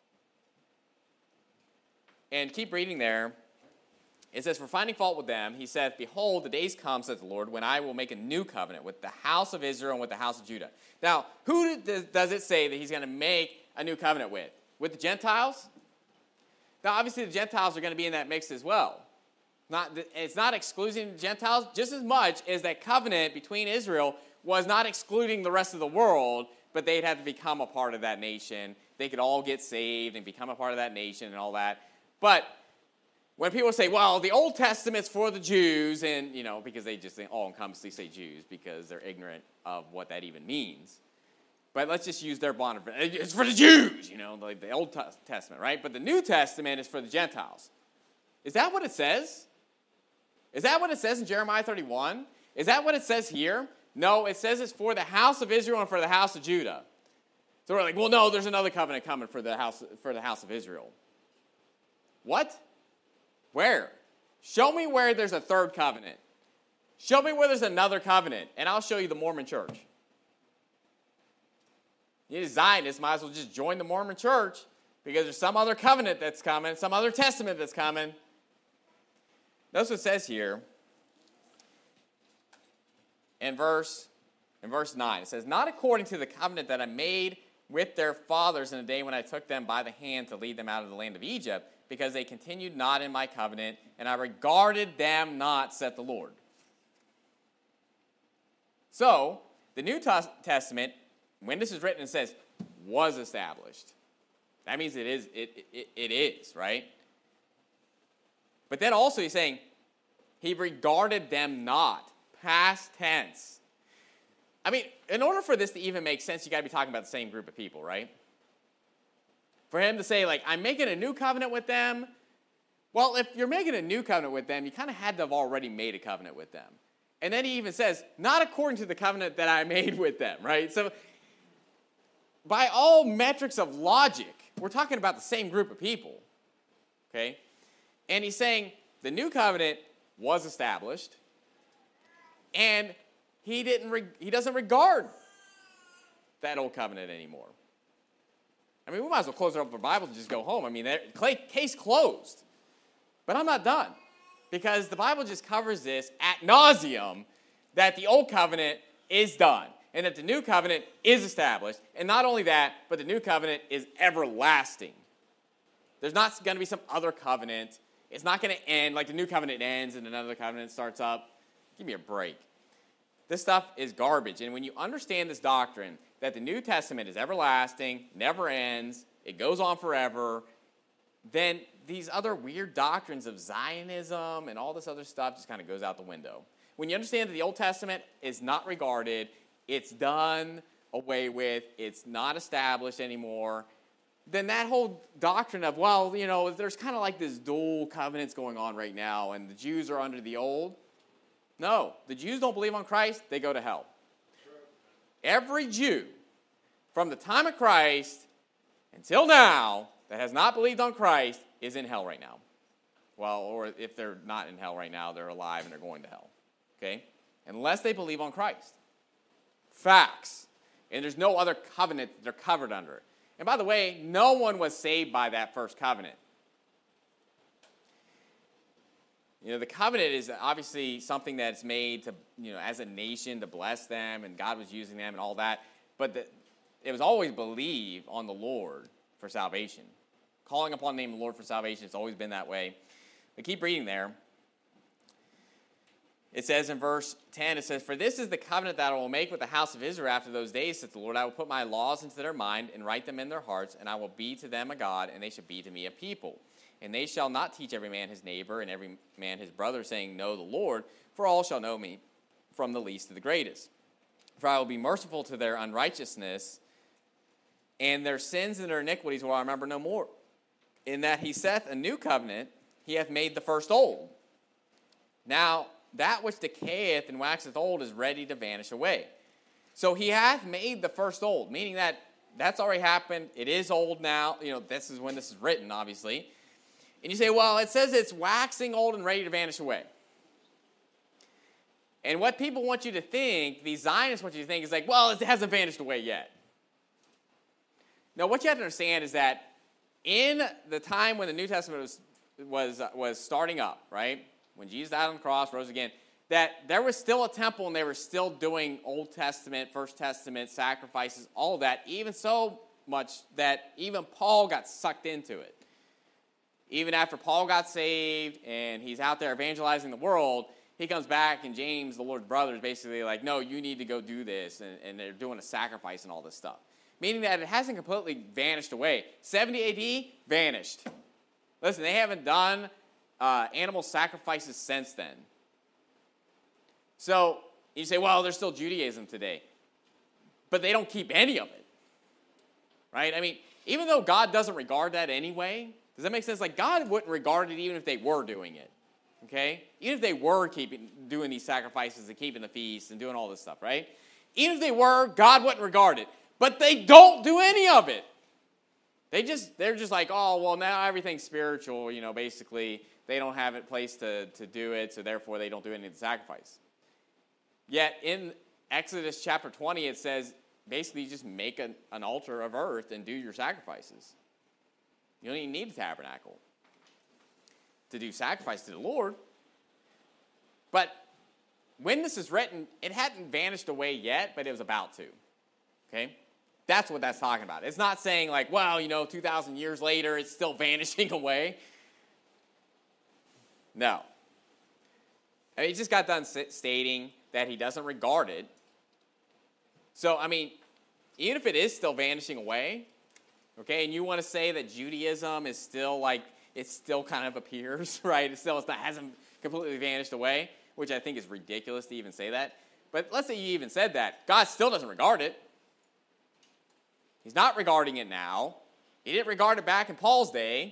And keep reading there. It says, for finding fault with them, he saith, behold, the days come, says the Lord, when I will make a new covenant with the house of Israel and with the house of Judah. Now, who does it say that he's going to make a new covenant with? With the Gentiles? Now, obviously, the Gentiles are going to be in that mix as well. Not, it's not excluding the Gentiles just as much as that covenant between Israel was not excluding the rest of the world, but they'd have to become a part of that nation. They could all get saved and become a part of that nation and all that. But when people say, well, the Old Testament's for the Jews, and, you know, because they just all-encompassingly say Jews because they're ignorant of what that even means. But let's just use their bond. It's for the Jews, you know, like the Old Testament, right? But the New Testament is for the Gentiles. Is that what it says? Is that what it says in Jeremiah thirty-one? Is that what it says here? No, it says it's for the house of Israel and for the house of Judah. So we're like, well, no, there's another covenant coming for the house for the house of Israel. What? Where? Show me where there's a third covenant. Show me where there's another covenant, and I'll show you the Mormon church. You Zionists might as well just join the Mormon church because there's some other covenant that's coming, some other testament that's coming, Notice what it says here in verse, in verse nine. It says, not according to the covenant that I made with their fathers in the day when I took them by the hand to lead them out of the land of Egypt, because they continued not in my covenant, and I regarded them not, saith the Lord. So, the New Testament, when this is written, it says, was established. That means it is, it, it, it is, right? But then also he's saying, he regarded them not. Past tense. I mean, in order for this to even make sense, you got to be talking about the same group of people, right? For him to say, like, I'm making a new covenant with them. Well, if you're making a new covenant with them, you kind of had to have already made a covenant with them. And then he even says, not according to the covenant that I made with them, right? So, by all metrics of logic, we're talking about the same group of people, okay? And he's saying the new covenant was established, and he didn't. Re- he doesn't regard that old covenant anymore. I mean, we might as well close it up for Bible and just go home. I mean, case closed. But I'm not done, because the Bible just covers this ad nauseum, that the old covenant is done, and that the new covenant is established. And not only that, but the new covenant is everlasting. There's not going to be some other covenant. It's not going to end, like the new covenant ends and another covenant starts up. Give me a break. This stuff is garbage. And when you understand this doctrine, that the New Testament is everlasting, never ends, it goes on forever, then these other weird doctrines of Zionism and all this other stuff just kind of goes out the window. When you understand that the Old Testament is not regarded, it's done away with, it's not established anymore, then that whole doctrine of, well, you know, there's kind of like this dual covenants going on right now, and the Jews are under the old. No, the Jews don't believe on Christ, they go to hell. Every Jew, from the time of Christ until now, that has not believed on Christ is in hell right now. Well, or if they're not in hell right now, they're alive and they're going to hell. Okay? Unless they believe on Christ. Facts. And there's no other covenant that they're covered under. And by the way, no one was saved by that first covenant. You know, the covenant is obviously something that's made to, you know, as a nation to bless them, and God was using them and all that. But the, it was always believe on the Lord for salvation. Calling upon the name of the Lord for salvation, it's always been that way. But keep reading there. It says in verse ten, it says, for this is the covenant that I will make with the house of Israel after those days, saith the Lord. I will put my laws into their mind and write them in their hearts, and I will be to them a God, and they shall be to me a people. And they shall not teach every man his neighbor and every man his brother, saying, know the Lord, for all shall know me, from the least to the greatest. For I will be merciful to their unrighteousness, and their sins and their iniquities will I remember no more. In that he saith a new covenant, he hath made the first old. Now, that which decayeth and waxeth old is ready to vanish away. So he hath made the first old, meaning that that's already happened. It is old now. You know, this is when this is written, obviously. And you say, well, it says it's waxing old and ready to vanish away. And what people want you to think, these Zionists want you to think, is like, well, it hasn't vanished away yet. Now, what you have to understand is that in the time when the New Testament was, was, uh, was starting up, right, when Jesus died on the cross, rose again, that there was still a temple and they were still doing Old Testament, First Testament sacrifices, all of that, even so much that even Paul got sucked into it. Even after Paul got saved and he's out there evangelizing the world, he comes back and James, the Lord's brother, is basically like, no, you need to go do this. And, and they're doing a sacrifice and all this stuff. Meaning that it hasn't completely vanished away. seventy A D, vanished. Listen, they haven't done uh, animal sacrifices since then. So you say, well, there's still Judaism today. But they don't keep any of it. Right? I mean, even though God doesn't regard that anyway, does that make sense? Like, God wouldn't regard it even if they were doing it, okay? Even if they were keeping, doing these sacrifices and keeping the feasts and doing all this stuff, right? Even if they were, God wouldn't regard it. But they don't do any of it. They just, they're just like, oh, well, now everything's spiritual, you know, basically. They don't have a place to, to do it, so therefore they don't do any of the sacrifice. Yet in Exodus chapter twenty, it says, basically, you just make an, an altar of earth and do your sacrifices. You don't even need a tabernacle to do sacrifice to the Lord. But when this is written, it hadn't vanished away yet, but it was about to. Okay? That's what that's talking about. It's not saying like, well, you know, two thousand years later, it's still vanishing away. No. I mean, he just got done stating that he doesn't regard it. So, I mean, even if it is still vanishing away, okay, and you want to say that Judaism is still like, it still kind of appears, right? It still it's not, hasn't completely vanished away, which I think is ridiculous to even say that. But let's say you even said that. God still doesn't regard it. He's not regarding it now. He didn't regard it back in Paul's day.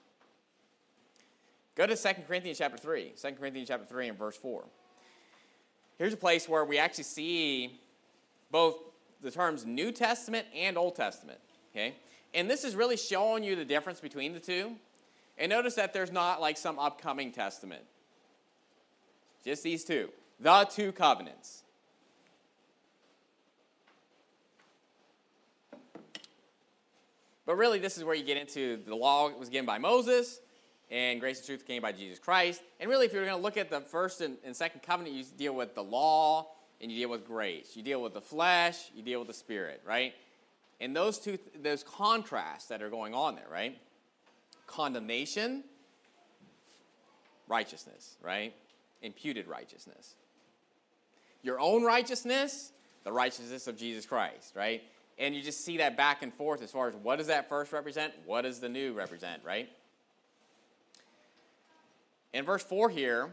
Go to Second Corinthians chapter three. Second Corinthians chapter three and verse four. Here's a place where we actually see both the terms New Testament and Old Testament. Okay? And this is really showing you the difference between the two. And notice that there's not like some upcoming testament. Just these two. The two covenants. But really, this is where you get into the law was given by Moses, and grace and truth came by Jesus Christ. And really, if you're going to look at the first and, and second covenant, you deal with the law, and you deal with grace. You deal with the flesh, you deal with the spirit, right? And those two, those contrasts that are going on there, right? Condemnation, righteousness, right? Imputed righteousness. Your own righteousness, the righteousness of Jesus Christ, right? And you just see that back and forth as far as what does that first represent? What does the new represent, right? In verse four here,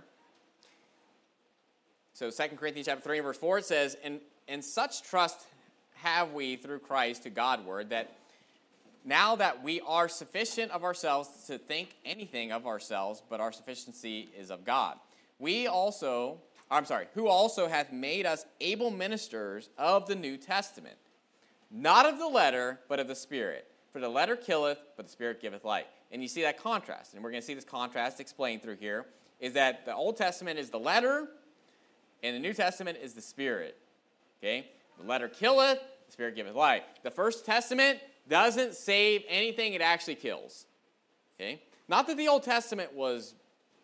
so Second Corinthians chapter three and verse four, it says, and, and such trust have we through Christ to Godward, that now that we are sufficient of ourselves to think anything of ourselves, but our sufficiency is of God. We also, I'm sorry, who also hath made us able ministers of the New Testament, not of the letter, but of the Spirit. For the letter killeth, but the Spirit giveth life. And you see that contrast. And we're going to see this contrast explained through here, is that the Old Testament is the letter, and the New Testament is the Spirit. Okay? The letter killeth, the Spirit giveth life. The First Testament doesn't save anything, it actually kills. Okay? Not that the Old Testament was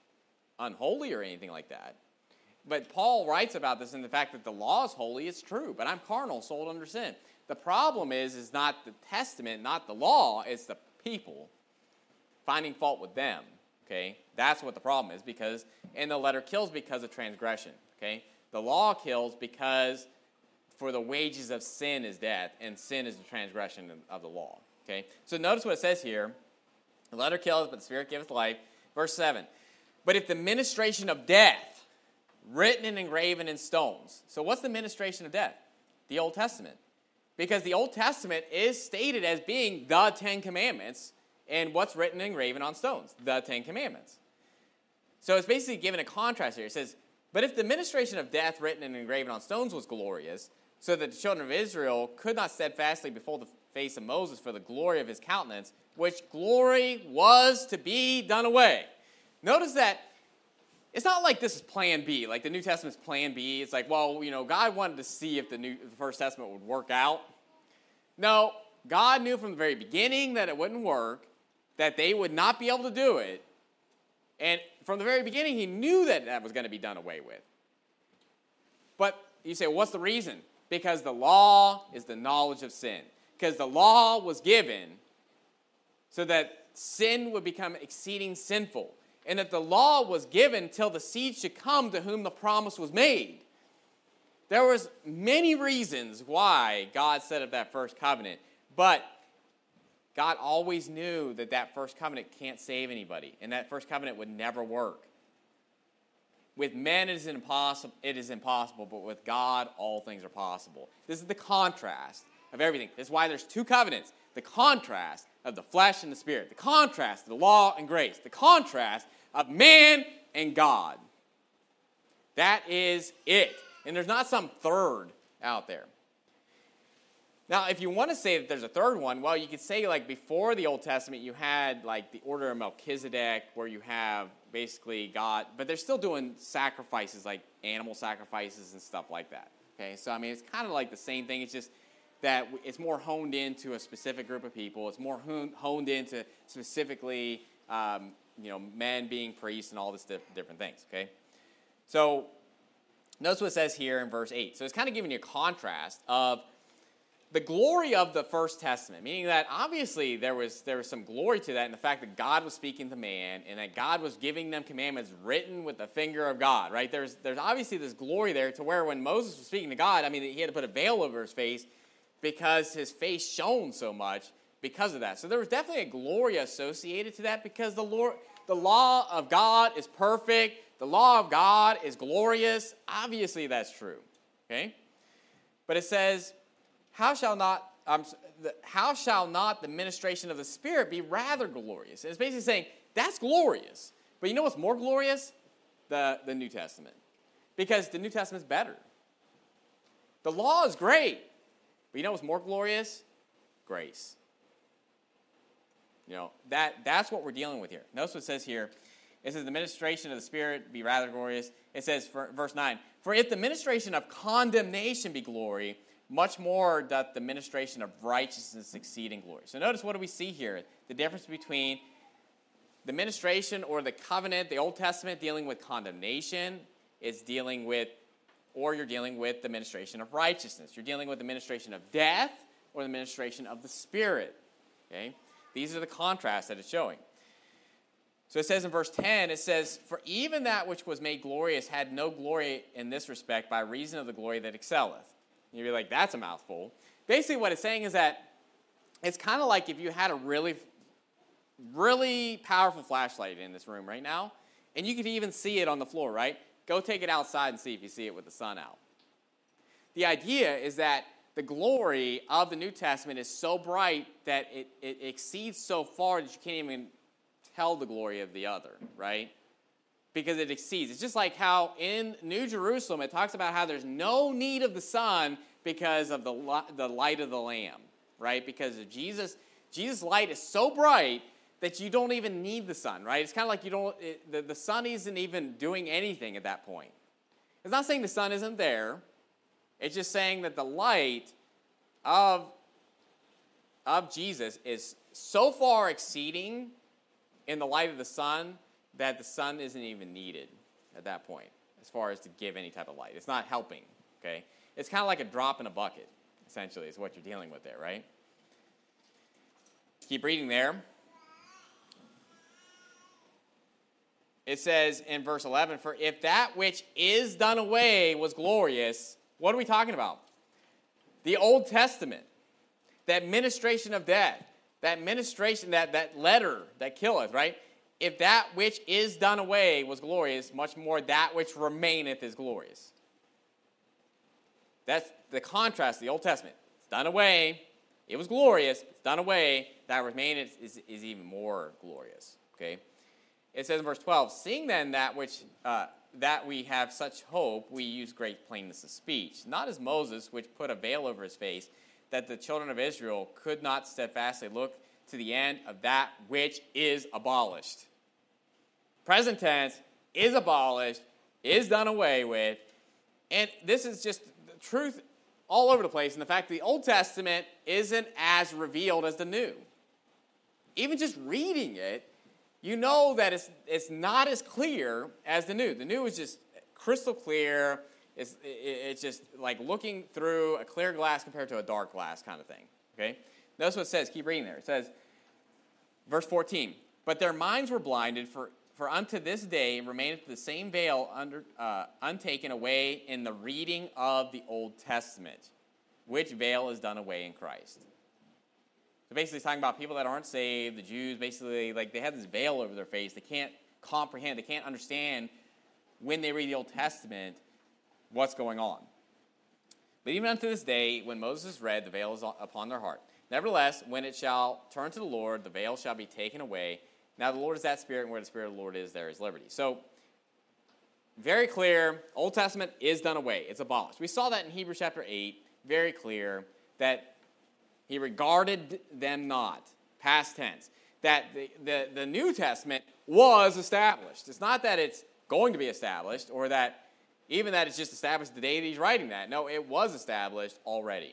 unholy or anything like that. But Paul writes about this in the fact that the law is holy, it's true, but I'm carnal, sold under sin. The problem is, is not the testament, not the law, it's the people finding fault with them, okay? That's what the problem is, because, and the letter kills because of transgression, okay? The law kills because for the wages of sin is death, and sin is the transgression of the law, okay? So notice what it says here. The letter kills, but the Spirit giveth life. Verse seven, but if the ministration of death, written and engraven in stones. So what's the ministration of death? The Old Testament. Because the Old Testament is stated as being the Ten Commandments, and what's written and engraven on stones? The Ten Commandments. So it's basically given a contrast here. It says, but if the ministration of death written and engraven on stones was glorious, so that the children of Israel could not steadfastly behold the face of Moses for the glory of his countenance, which glory was to be done away. Notice that it's not like this is plan B, like the New Testament's plan B. It's like, well, you know, God wanted to see if the, New, the First Testament would work out. No, God knew from the very beginning that it wouldn't work, that they would not be able to do it. And from the very beginning, he knew that that was going to be done away with. But you say, well, what's the reason? Because the law is the knowledge of sin. Because the law was given so that sin would become exceeding sinful. And that the law was given till the seed should come to whom the promise was made. There was many reasons why God set up that first covenant. But God always knew that that first covenant can't save anybody. And that first covenant would never work. With men it is impossible, it is impossible, but with God all things are possible. This is the contrast of everything. This is why there's two covenants. The contrast of the flesh and the spirit. The contrast of the law and grace. The contrast of man and God. That is it. And there's not some third out there. Now, if you want to say that there's a third one, well, you could say like before the Old Testament, you had like the order of Melchizedek, where you have basically God, but they're still doing sacrifices like animal sacrifices and stuff like that. Okay, so I mean, it's kind of like the same thing. It's just that it's more honed into a specific group of people. It's more honed into specifically, um, you know, men being priests and all this di- different things. Okay, so Notice what it says here in verse eight. So it's kind of giving you a contrast of the glory of the First Testament, meaning that obviously there was there was some glory to that in the fact that God was speaking to man and that God was giving them commandments written with the finger of God, right? There's there's obviously this glory there to where when Moses was speaking to God, I mean, he had to put a veil over his face because his face shone so much because of that. So there was definitely a glory associated to that because the Lord, the law of God is perfect. The law of God is glorious. Obviously that's true, okay? But it says, How shall not um, the, how shall not the ministration of the Spirit be rather glorious? And it's basically saying that's glorious. But you know what's more glorious? The, the New Testament. Because the New Testament's better. The law is great. But you know what's more glorious? Grace. You know, that, that's what we're dealing with here. Notice what it says here. It says the ministration of the Spirit be rather glorious. It says, for, verse nine, For if the ministration of condemnation be glory, much more doth the ministration of righteousness exceed in glory. So notice what do we see here? The difference between the ministration or the covenant, the Old Testament dealing with condemnation is dealing with, or you're dealing with the ministration of righteousness. You're dealing with the ministration of death or the ministration of the Spirit. Okay? These are the contrasts that it's showing. So it says in verse ten, it says, For even that which was made glorious had no glory in this respect by reason of the glory that excelleth. You'd be like, that's a mouthful. Basically what it's saying is that it's kind of like if you had a really, really powerful flashlight in this room right now, and you could even see it on the floor, right? Go take it outside and see if you see it with the sun out. The idea is that the glory of the New Testament is so bright that it, it exceeds so far that you can't even tell the glory of the other, right? Because it exceeds. It's just like how in New Jerusalem it talks about how there's no need of the sun because of the, the light of the Lamb, right? Because of Jesus, Jesus' light is so bright that you don't even need the sun, right? It's kind of like you don't, it, the, the sun isn't even doing anything at that point. It's not saying the sun isn't there. It's just saying that the light of, of Jesus is so far exceeding in the light of the sun that the sun isn't even needed at that point as far as to give any type of light. It's not helping, okay? It's kind of like a drop in a bucket, essentially, is what you're dealing with there, right? Keep reading there. It says in verse eleven, For if that which is done away was glorious, what are we talking about? The Old Testament, that ministration of death, that ministration, that, that letter that killeth, right? If that which is done away was glorious, much more that which remaineth is glorious. That's the contrast to the Old Testament. It's done away. It was glorious. It's done away. That remaineth is, is even more glorious. Okay? It says in verse twelve, Seeing then that which uh, that we have such hope, we use great plainness of speech. Not as Moses, which put a veil over his face, that the children of Israel could not steadfastly look to the end of that which is abolished. Present tense, is abolished, is done away with. And this is just the truth all over the place in the fact that the Old Testament isn't as revealed as the New. Even just reading it, you know that it's, it's not as clear as the New. The New is just crystal clear. It's, it's just like looking through a clear glass compared to a dark glass kind of thing. Okay? Notice what it says. Keep reading there. It says, verse fourteen, But their minds were blinded, for For unto this day remaineth the same veil under, uh, untaken away in the reading of the Old Testament, which veil is done away in Christ. So basically it's talking about people that aren't saved, the Jews, basically, like they have this veil over their face. They can't comprehend, they can't understand when they read the Old Testament what's going on. But even unto this day, when Moses is read, the veil is upon their heart. Nevertheless, when it shall turn to the Lord, the veil shall be taken away. Now the Lord is that Spirit, and where the Spirit of the Lord is, there is liberty. So, very clear, Old Testament is done away. It's abolished. We saw that in Hebrews chapter eight, very clear, that he regarded them not, past tense. That the, the, the New Testament was established. It's not that it's going to be established, or that even that it's just established the day that he's writing that. No, it was established already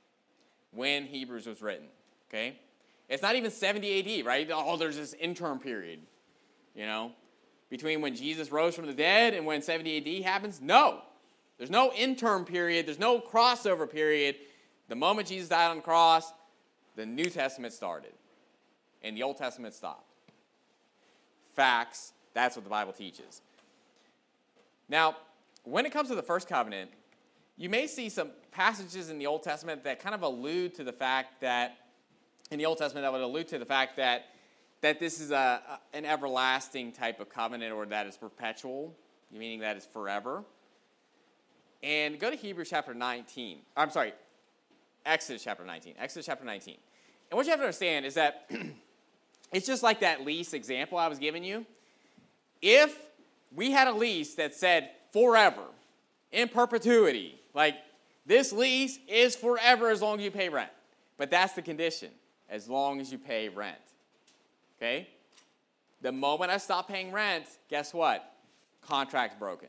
when Hebrews was written, okay? It's not even seventy A D, right? Oh, there's this interim period, you know, between when Jesus rose from the dead and when seventy A D happens. No, There's no interim period. There's no crossover period. The moment Jesus died on the cross, the New Testament started, and the Old Testament stopped. Facts, that's what the Bible teaches. Now, when it comes to the first covenant, you may see some passages in the Old Testament that kind of allude to the fact that, in the Old Testament, that would allude to the fact that, that this is a, a an everlasting type of covenant, or that is perpetual, meaning that it's forever. And go to Hebrews chapter nineteen. I'm sorry, Exodus chapter nineteen. Exodus chapter nineteen. And what you have to understand is that it's just like that lease example I was giving you. If we had a lease that said forever, in perpetuity, like this lease is forever as long as you pay rent. But that's the condition, as long as you pay rent. Okay? The moment I stop paying rent, guess what? Contract's broken.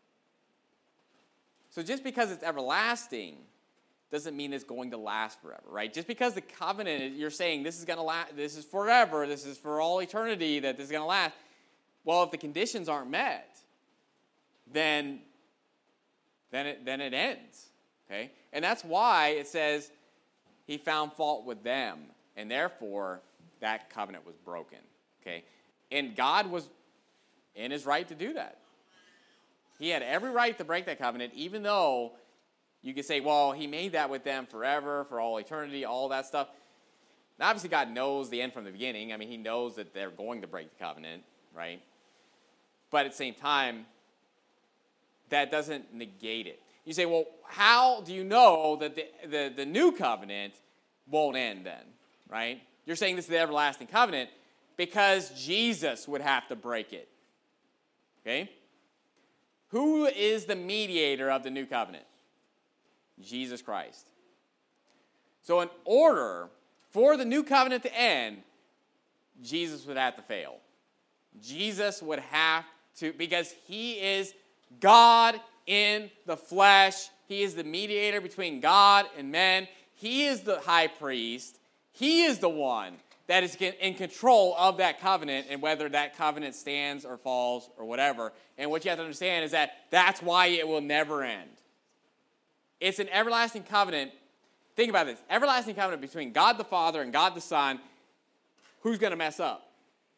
So just because it's everlasting doesn't mean it's going to last forever, right? Just because the covenant, you're saying this is going to last, this is forever, this is for all eternity, that this is going to last. Well, if the conditions aren't met, then, then, it, then it ends, okay? And that's why it says he found fault with them, and therefore that covenant was broken, okay? And God was in his right to do that. He had every right to break that covenant, even though you could say, well, he made that with them forever, for all eternity, all that stuff. Now, obviously, God knows the end from the beginning. I mean, he knows that they're going to break the covenant, right? But at the same time, that doesn't negate it. You say, well, how do you know that the, the, the new covenant won't end then, right? You're saying this is the everlasting covenant because Jesus would have to break it, okay? Who is the mediator of the new covenant? Jesus Christ. So in order for the new covenant to end, Jesus would have to fail. Jesus would have to, because he is God in the flesh. He is the mediator between God and men. He is the high priest. He is the one that is in control of that covenant and whether that covenant stands or falls or whatever. And what you have to understand is that that's why it will never end. It's an everlasting covenant. Think about this. Everlasting covenant between God the Father and God the Son. Who's going to mess up?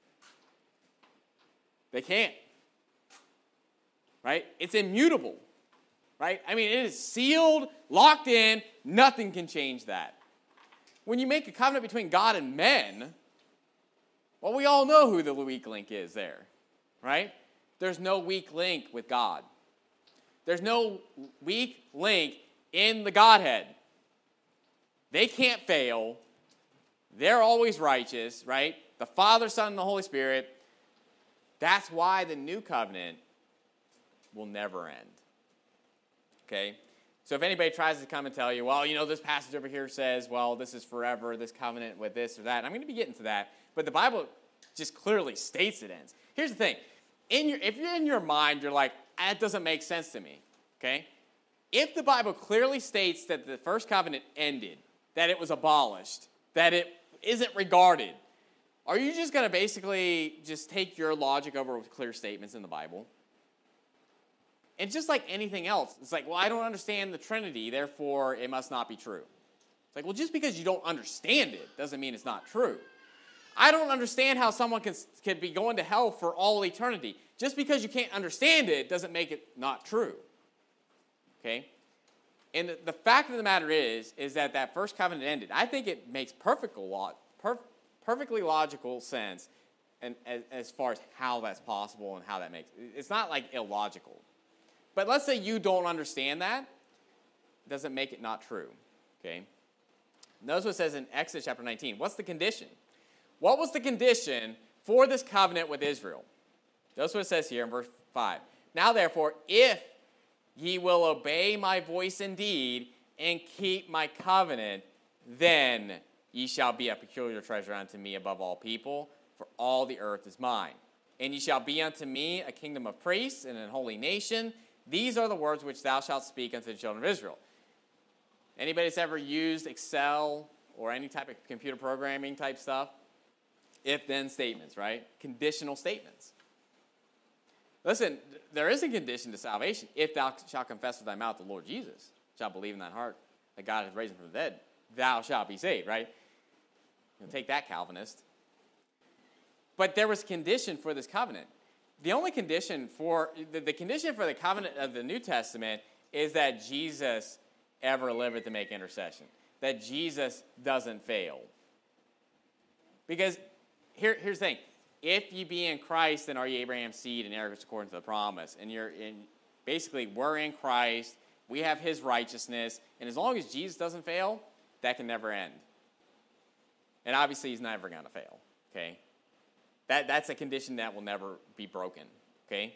They can't. Right? It's immutable. Right? I mean, it is sealed, locked in. Nothing can change that. When you make a covenant between God and men, well, we all know who the weak link is there. Right? There's no weak link with God. There's no weak link in the Godhead. They can't fail. They're always righteous, right? The Father, Son, and the Holy Spirit. That's why the new covenant will never end. Okay? So if anybody tries to come and tell you, well, you know, this passage over here says, well, this is forever, this covenant with this or that. I'm going to be getting to that. But the Bible just clearly states it ends. Here's the thing. In your, if you're in your mind, you're like, that doesn't make sense to me. Okay? If the Bible clearly states that the first covenant ended, that it was abolished, that it isn't regarded, are you just going to basically just take your logic over with clear statements in the Bible? And just like anything else, it's like, well, I don't understand the Trinity, therefore it must not be true. It's like, well, just because you don't understand it doesn't mean it's not true. I don't understand how someone can, can be going to hell for all eternity. Just because you can't understand it doesn't make it not true. Okay? And the, the fact of the matter is, is that that first covenant ended. I think it makes perfect lo- per, perfectly logical sense and, as, as far as how that's possible and how that makes it. It's not like illogical. But let's say you don't understand that. It doesn't make it not true. Okay? Notice what it says in Exodus chapter nineteen. What's the condition? What was the condition for this covenant with Israel? Notice what it says here in verse five. Now therefore, if ye will obey my voice indeed, and keep my covenant, then ye shall be a peculiar treasure unto me above all people, for all the earth is mine. And ye shall be unto me a kingdom of priests and an holy nation. These are the words which thou shalt speak unto the children of Israel. Anybody that's ever used Excel or any type of computer programming type stuff? If-then statements, right? Conditional statements. Listen, there is a condition to salvation. If thou shalt confess with thy mouth the Lord Jesus, shalt believe in thine heart that God hath raised him from the dead, thou shalt be saved, right? You know, take that, Calvinist. But there was a condition for this covenant. The only condition for, the, the condition for the covenant of the New Testament is that Jesus ever liveth to make intercession. That Jesus doesn't fail. Because here, here's the thing. If you be in Christ, then are you Abraham's seed and heirs according to the promise. And you're in, basically, we're in Christ. We have his righteousness. And as long as Jesus doesn't fail, that can never end. And obviously, he's never going to fail. Okay? That, that's a condition that will never be broken. Okay?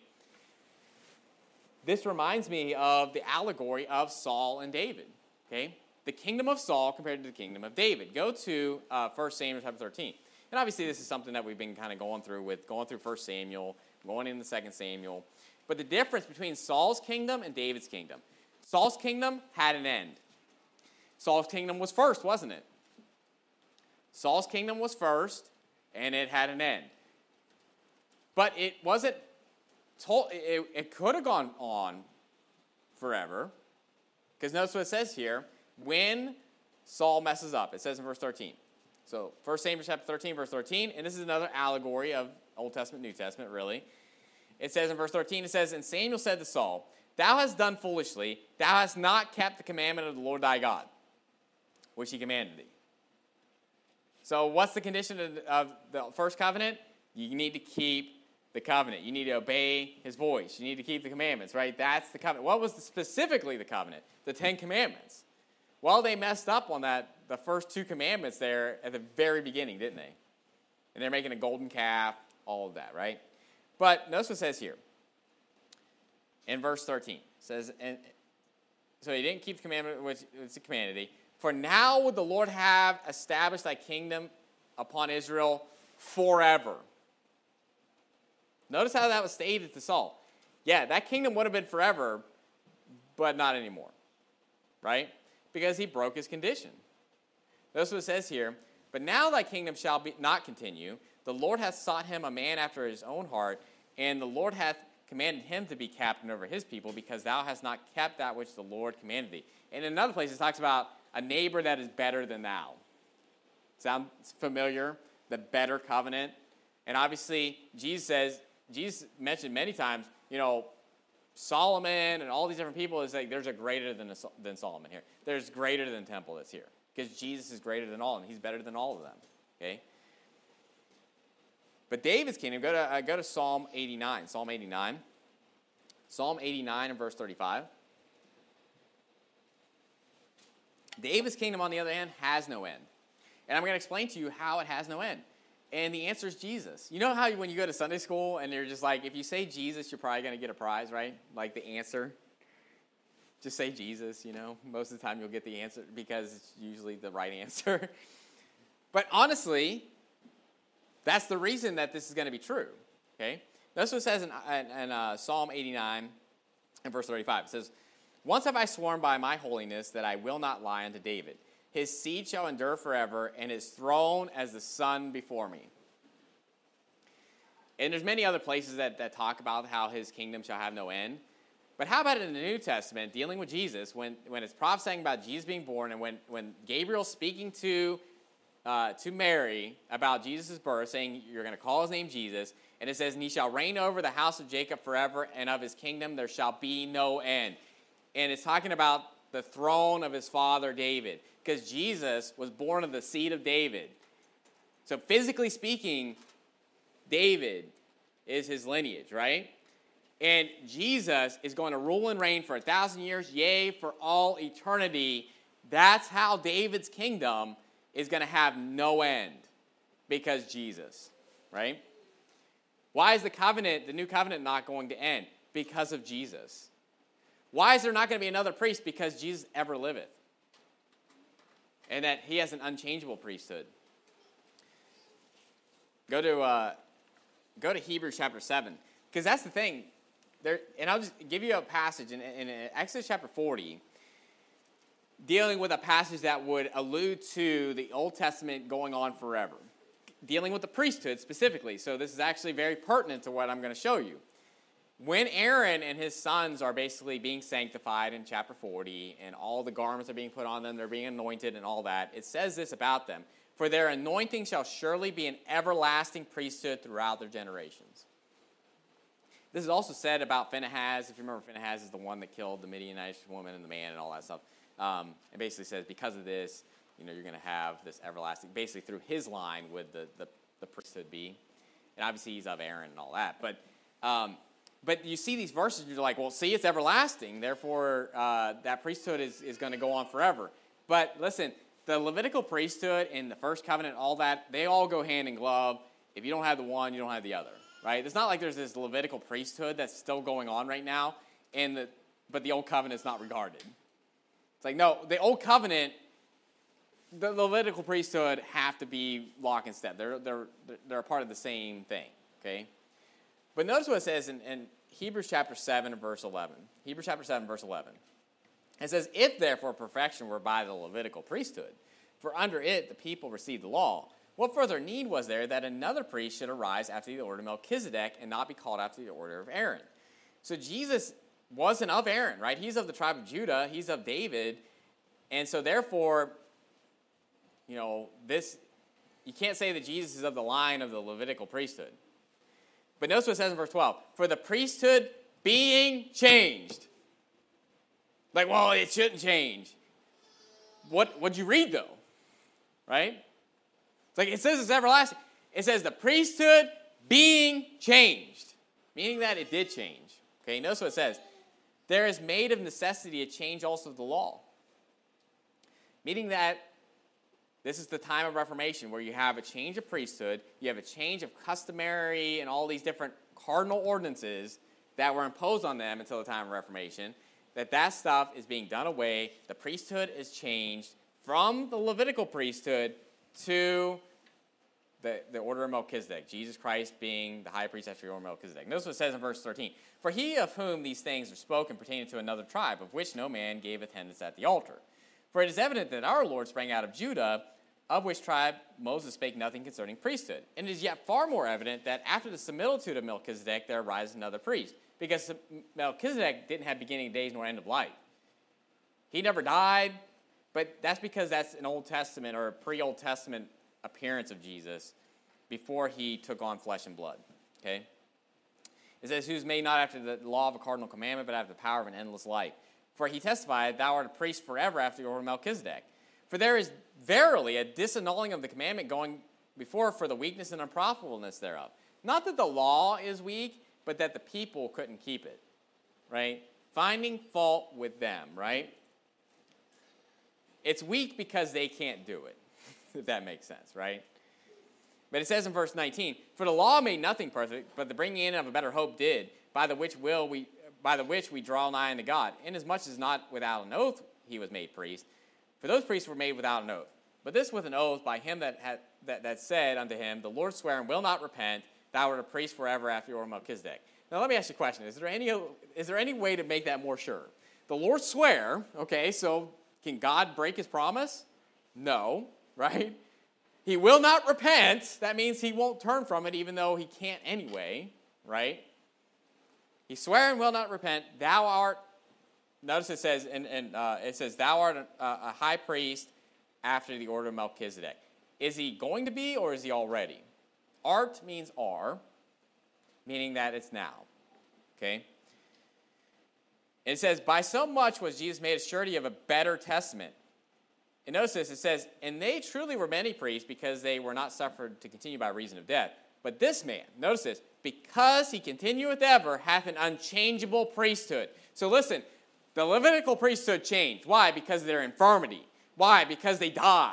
This reminds me of the allegory of Saul and David. Okay? The kingdom of Saul compared to the kingdom of David. Go to uh, First Samuel chapter thirteen. And obviously this is something that we've been kind of going through with going through First Samuel, going into Second Samuel. But the difference between Saul's kingdom and David's kingdom. Saul's kingdom had an end. Saul's kingdom was first, wasn't it? Saul's kingdom was first, and it had an end. But it wasn't told, it, it could have gone on forever. Because notice what it says here. When Saul messes up, it says in verse thirteen. So, First Samuel chapter thirteen, verse thirteen, and this is another allegory of Old Testament, New Testament, really. It says in verse thirteen, it says, and Samuel said to Saul, thou hast done foolishly, thou hast not kept the commandment of the Lord thy God, which he commanded thee. So, what's the condition of, of the first covenant? You need to keep the covenant. You need to obey his voice. You need to keep the commandments, right? That's the covenant. What was the, specifically the covenant? The Ten Commandments. Well, they messed up on that, the first two commandments there at the very beginning, didn't they? And they're making a golden calf, all of that, right? But notice what it says here. In verse thirteen, it says, and so he didn't keep the commandment which was commanded thee. For now would the Lord have established thy kingdom upon Israel forever. Notice how that was stated to Saul. Yeah, that kingdom would have been forever, but not anymore, right? Because he broke his condition. Notice what it says here. But now thy kingdom shall be not continue. The Lord hath sought him a man after his own heart, and the Lord hath commanded him to be captain over his people, because thou hast not kept that which the Lord commanded thee. And in another place it talks about a neighbor that is better than thou. Sound familiar? The better covenant. And obviously, Jesus says, Jesus mentioned many times, you know, Solomon and all these different people is like there's a greater than, a, than Solomon here. There's greater than temple that's here. Because Jesus is greater than all, and he's better than all of them. Okay? But David's kingdom, go to, uh, go to Psalm eighty-nine. Psalm eighty-nine. Psalm eighty-nine and verse thirty-five. David's kingdom, on the other hand, has no end. And I'm going to explain to you how it has no end. And the answer is Jesus. You know how when you go to Sunday school and you're just like, if you say Jesus, you're probably going to get a prize, right? Like the answer. Just say Jesus, you know. Most of the time you'll get the answer because it's usually the right answer. But honestly, that's the reason that this is going to be true. Okay? That's what it says in, in, in uh, Psalm eighty-nine and verse thirty-five. It says, once have I sworn by my holiness that I will not lie unto David. His seed shall endure forever, and his throne as the sun before me. And there's many other places that, that talk about how his kingdom shall have no end. But how about in the New Testament, dealing with Jesus, when, when it's prophesying about Jesus being born, and when, when Gabriel's speaking to, uh, to Mary about Jesus' birth, saying you're going to call his name Jesus, and it says, and he shall reign over the house of Jacob forever, and of his kingdom there shall be no end. And it's talking about the throne of his father David, because Jesus was born of the seed of David. So physically speaking, David is his lineage, right? And Jesus is going to rule and reign for a thousand years, yea, for all eternity. That's how David's kingdom is going to have no end, because Jesus, right? Why is the covenant, the new covenant, not going to end? Because of Jesus. Why is there not going to be another priest? Because Jesus ever liveth. And that he has an unchangeable priesthood. Go to uh, go to Hebrews chapter seven. Because that's the thing. There, and I'll just give you a passage in, in Exodus chapter forty, dealing with a passage that would allude to the Old Testament going on forever. Dealing with the priesthood specifically. So this is actually very pertinent to what I'm going to show you. when Aaron and his sons are basically being sanctified in chapter forty, and all the garments are being put on them, they're being anointed and all that, it says this about them: for their anointing shall surely be an everlasting priesthood throughout their generations. This is also said about Phinehas. If you remember, Phinehas is the one that killed the Midianite woman and the man and all that stuff. Um, it basically says because of this, you know, you're going to have this everlasting, basically through his line would the, the, the priesthood be. And obviously he's of Aaron and all that. But um, but you see these verses and you're like, well, see, it's everlasting. Therefore, uh, that priesthood is, is going to go on forever. But listen, the Levitical priesthood and the first covenant, all that, they all go hand in glove. If you don't have the one, you don't have the other. Right? It's not like there's this Levitical priesthood that's still going on right now, and the, but the old covenant is not regarded. It's like, no, the old covenant, the Levitical priesthood have to be lock and step. They're, they're, they're a part of the same thing, okay? But notice what it says in, in Hebrews chapter seven and verse eleven. Hebrews chapter seven, verse eleven. It says, if therefore perfection were by the Levitical priesthood, for under it the people received the law, what further need was there that another priest should arise after the order of Melchizedek and not be called after the order of Aaron? So Jesus wasn't of Aaron, right? He's of the tribe of Judah. He's of David. And so therefore, you know, this, you can't say that Jesus is of the line of the Levitical priesthood. But notice what it says in verse twelve. For the priesthood being changed. Like, well, it shouldn't change. What what'd you read, though? Right? It's like, it says it's everlasting. It says the priesthood being changed, meaning that it did change. Okay, notice what it says. There is made of necessity a change also of the law. Meaning that this is the time of Reformation where you have a change of priesthood, you have a change of customary and all these different cardinal ordinances that were imposed on them until the time of Reformation, that that stuff is being done away. The priesthood is changed from the Levitical priesthood to the, the order of Melchizedek, Jesus Christ being the high priest after the order of Melchizedek. Notice what it says in verse thirteen. For he of whom these things are spoken pertaining to another tribe, of which no man gave attendance at the altar. For it is evident that our Lord sprang out of Judah, of which tribe Moses spake nothing concerning priesthood. And it is yet far more evident that after the similitude of Melchizedek there arises another priest, because Melchizedek didn't have beginning of days nor end of life. He never died. But that's because that's an Old Testament or a pre-Old Testament appearance of Jesus before he took on flesh and blood. Okay? It says, who's made not after the law of a cardinal commandment, but after the power of an endless life. For he testified, thou art a priest forever after the order of Melchizedek. For there is verily a disannulling of the commandment going before for the weakness and unprofitableness thereof. Not that the law is weak, but that the people couldn't keep it. Right? Finding fault with them, right? It's weak because they can't do it, if that makes sense, right? But it says in verse nineteen, for the law made nothing perfect, but the bringing in of a better hope did, by the which will we, by the which we draw nigh unto God, inasmuch as not without an oath he was made priest. For those priests were made without an oath. But this with an oath by him that had that, that said unto him, the Lord sware and will not repent, thou art a priest forever after the order of Melchizedek. Now let me ask you a question. Is there any is there any way to make that more sure? The Lord sware, okay, so can God break his promise? No, right? He will not repent. That means he won't turn from it, even though he can't anyway, right? He swear and will not repent. Thou art, notice it says, and, and uh, it says, thou art a, a high priest after the order of Melchizedek. Is he going to be, or is he already? Art means are, meaning that it's now, okay? It says, by so much was Jesus made a surety of a better testament. And notice this, it says, and they truly were many priests because they were not suffered to continue by reason of death. But this man, notice this, because he continueth ever, hath an unchangeable priesthood. So listen, the Levitical priesthood changed. Why? Because of their infirmity. Why? Because they die.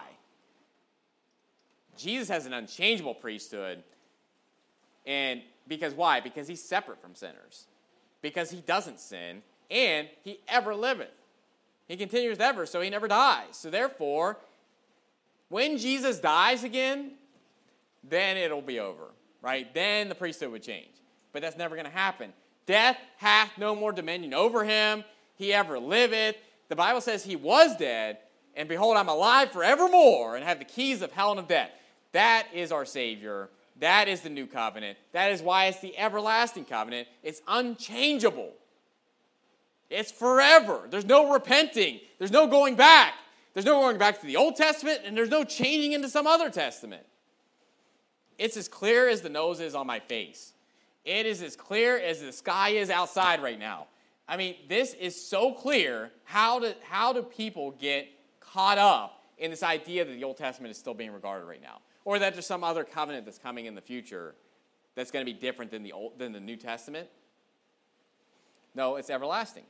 Jesus has an unchangeable priesthood. And because why? Because he's separate from sinners. Because he doesn't sin. And he ever liveth. He continues ever, so he never dies. So therefore, when Jesus dies again, then it'll be over, right? Then the priesthood would change. But that's never going to happen. Death hath no more dominion over him. He ever liveth. The Bible says he was dead, and behold, I'm alive forevermore, and have the keys of hell and of death. That is our Savior. That is the new covenant. That is why it's the everlasting covenant. It's unchangeable. It's forever. There's no repenting. There's no going back. There's no going back to the Old Testament, and there's no changing into some other testament. It's as clear as the nose is on my face. It is as clear as the sky is outside right now. I mean, this is so clear. How do, how do people get caught up in this idea that the Old Testament is still being regarded right now? Or that there's some other covenant that's coming in the future that's going to be different than the Old, than the New Testament? No, it's everlasting.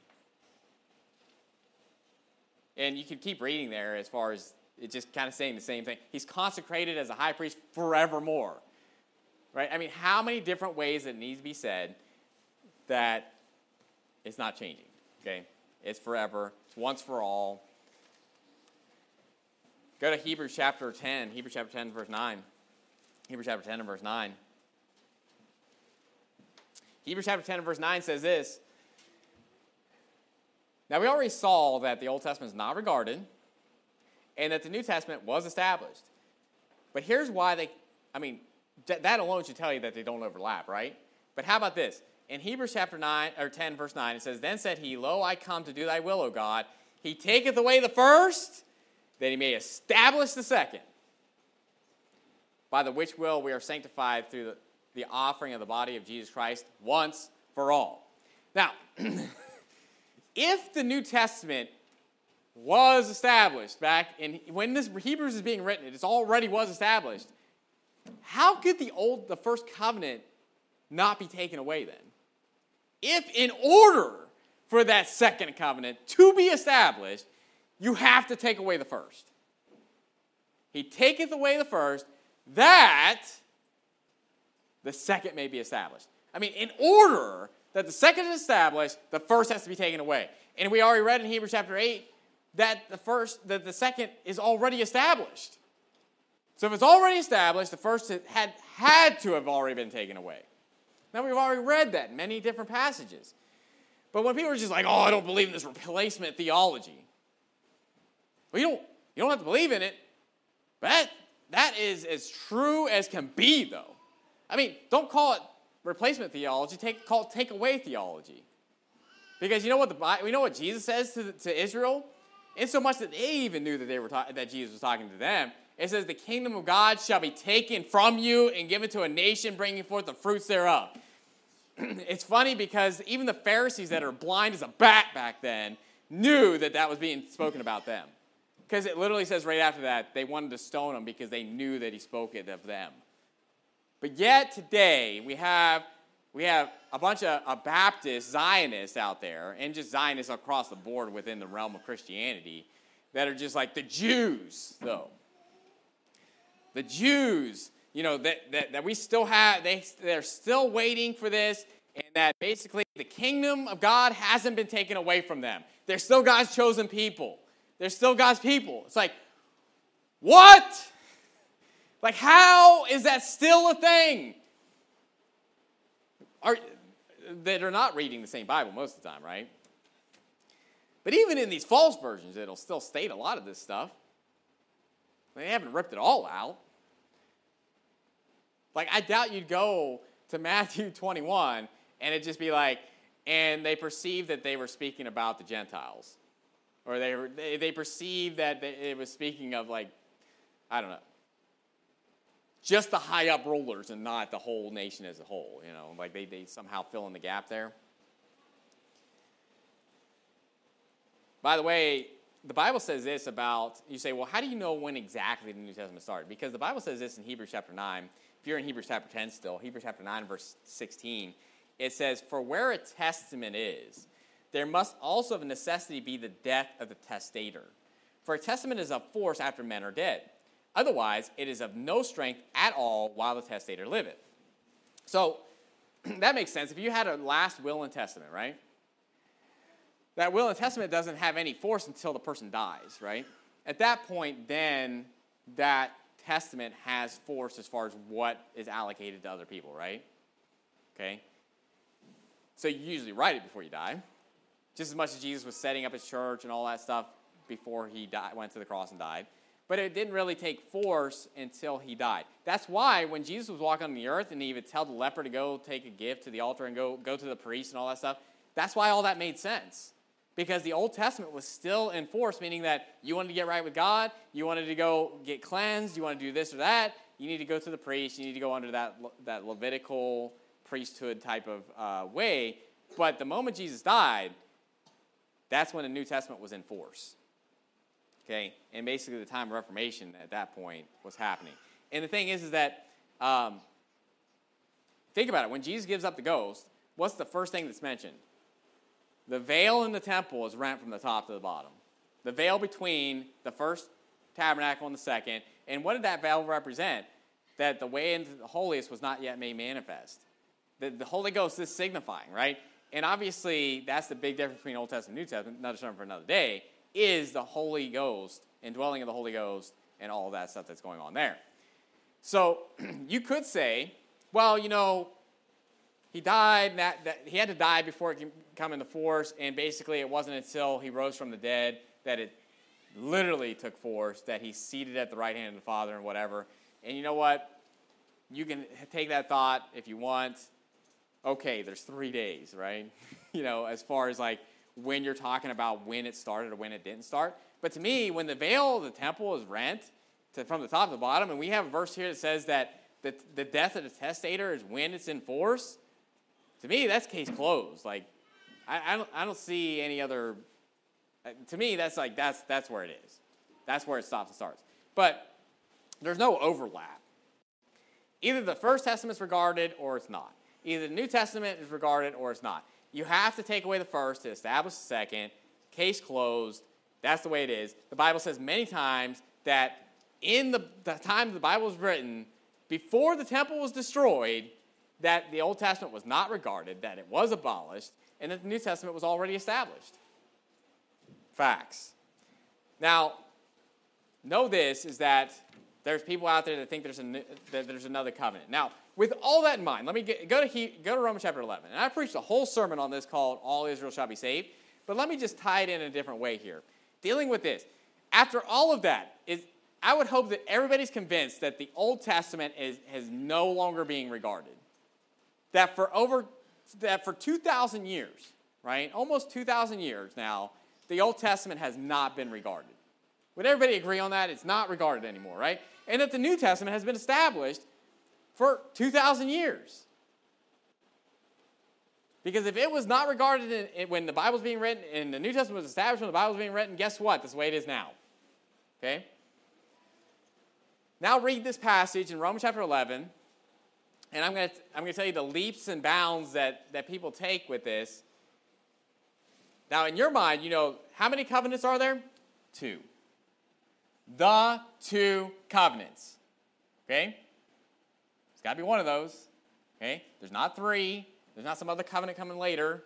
And you could keep reading there as far as it just kind of saying the same thing. He's consecrated as a high priest forevermore. Right? I mean, how many different ways it needs to be said that it's not changing? Okay? It's forever. It's once for all. Go to Hebrews chapter ten. Hebrews chapter ten, verse nine. Hebrews chapter ten and verse nine. Hebrews chapter ten and verse nine says this. Now, we already saw that the Old Testament is not regarded and that the New Testament was established. But here's why they, I mean, that alone should tell you that they don't overlap, right? But how about this? In Hebrews chapter nine or ten, verse nine, it says, Then said he, Lo, I come to do thy will, O God. He taketh away the first, that he may establish the second. By the which will we are sanctified through the, the offering of the body of Jesus Christ once for all. Now, if the New Testament was established back in, when this Hebrews is being written, it already was established, how could the old, the first covenant not be taken away then? If in order for that second covenant to be established, you have to take away the first. He taketh away the first, that the second may be established. I mean, in order that the second is established, the first has to be taken away. And we already read in Hebrews chapter eight that the first, that the second is already established. So if it's already established, the first had had to have already been taken away. Now we've already read that in many different passages. But when people are just like, oh, I don't believe in this replacement theology. Well, you don't, you don't have to believe in it. But that, that is as true as can be, though. I mean, don't call it replacement theology. Take, call it take away theology. Because you know what the we know what Jesus says to, to Israel? In so much that they even knew that they were ta- that Jesus was talking to them. It says, the kingdom of God shall be taken from you and given to a nation, bringing forth the fruits thereof. It's funny because even the Pharisees that are blind as a bat back then knew that that was being spoken about them. Because it literally says right after that, they wanted to stone him because they knew that he spoke it of them. But yet today, we have, we have a bunch of uh, Baptist Zionists out there, and just Zionists across the board within the realm of Christianity, that are just like the Jews, though. The Jews, you know, that, that, that we still have, they, they're still waiting for this, and that basically the kingdom of God hasn't been taken away from them. They're still God's chosen people. They're still God's people. It's like, what? Like, how is that still a thing? Are, that are not reading the same Bible most of the time, right? But even in these false versions, it'll still state a lot of this stuff. They haven't ripped it all out. Like, I doubt you'd go to Matthew twenty-one and it'd just be like, and they perceived that they were speaking about the Gentiles. Or they were, they, they perceived that it was speaking of, like, I don't know, just the high up rulers and not the whole nation as a whole. You know, like they, they somehow fill in the gap there. By the way, the Bible says this about, you say, well, how do you know when exactly the New Testament started? Because the Bible says this in Hebrews chapter nine. If you're in Hebrews chapter ten still, Hebrews chapter nine, verse sixteen, it says, for where a testament is, there must also of necessity be the death of the testator. For a testament is of force after men are dead. Otherwise, it is of no strength at all while the testator liveth. So, that makes sense. If you had a last will and testament, right? That will and testament doesn't have any force until the person dies, right? At that point, then, that testament has force as far as what is allocated to other people, right? Okay? So you usually write it before you die. Just as much as Jesus was setting up his church and all that stuff before he died, went to the cross and died. but it didn't really take force until he died. That's why when Jesus was walking on the earth and he would tell the leper to go take a gift to the altar and go, go to the priest and all that stuff, that's why all that made sense. Because the Old Testament was still in force, meaning that you wanted to get right with God, you wanted to go get cleansed, you want to do this or that, you need to go to the priest, you need to go under that, that Levitical priesthood type of uh, way. But the moment Jesus died, that's when the New Testament was in force. Okay? And basically the time of Reformation at that point was happening. And the thing is, is that, um, think about it. When Jesus gives up the ghost, what's the first thing that's mentioned? The veil in the temple is rent from the top to the bottom. The veil between the first tabernacle and the second. And what did that veil represent? That the way into the holiest was not yet made manifest. The, the Holy Ghost is signifying, right? And obviously, that's the big difference between Old Testament and New Testament, another sermon for another day, is the Holy Ghost, indwelling of the Holy Ghost, and all of that stuff that's going on there. So, you could say, well, you know, he died, and that, that he had to die before it can come into force, and basically it wasn't until he rose from the dead that it literally took force, that he's seated at the right hand of the Father and whatever. And you know what? You can take that thought if you want. Okay, there's three days, right? you know, as far as like when you're talking about when it started or when it didn't start. But to me, when the veil of the temple is rent to, from the top to the bottom, and we have a verse here that says that the, the death of the testator is when it's in force, to me, that's case closed. Like, I, I, don't, I don't see any other, uh, to me, that's like, that's, that's where it is. That's where it stops and starts. But there's no overlap. Either the First Testament's regarded or it's not. Either the New Testament is regarded or it's not. You have to take away the first to establish the second. Case closed. That's the way it is. The Bible says many times that in the, the time the Bible was written, before the temple was destroyed, that the Old Testament was not regarded, that it was abolished, and that the New Testament was already established. Facts. Now, know this, is that there's people out there that think there's, a, that there's another covenant. Now, with all that in mind, let me get, go, to he, go to Romans chapter eleven. And I preached a whole sermon on this called All Israel Shall Be Saved. But let me just tie it in a different way here. Dealing with this. After all of that, is I would hope that everybody's convinced that the Old Testament is, is no longer being regarded. That for over, that for two thousand years, right, almost two thousand years now, the Old Testament has not been regarded. Would everybody agree on that? It's not regarded anymore, right? And that the New Testament has been established for two thousand years. Because if it was not regarded in, in, when the Bible was being written, and the New Testament was established when the Bible was being written, guess what? That's the way it is now. Okay? Now read this passage in Romans chapter eleven, and I'm going to I'm going to tell you the leaps and bounds that, that people take with this. Now, in your mind, you know, how many covenants are there? Two. The two covenants. Okay? It's got to be one of those. Okay? There's not three. There's not some other covenant coming later.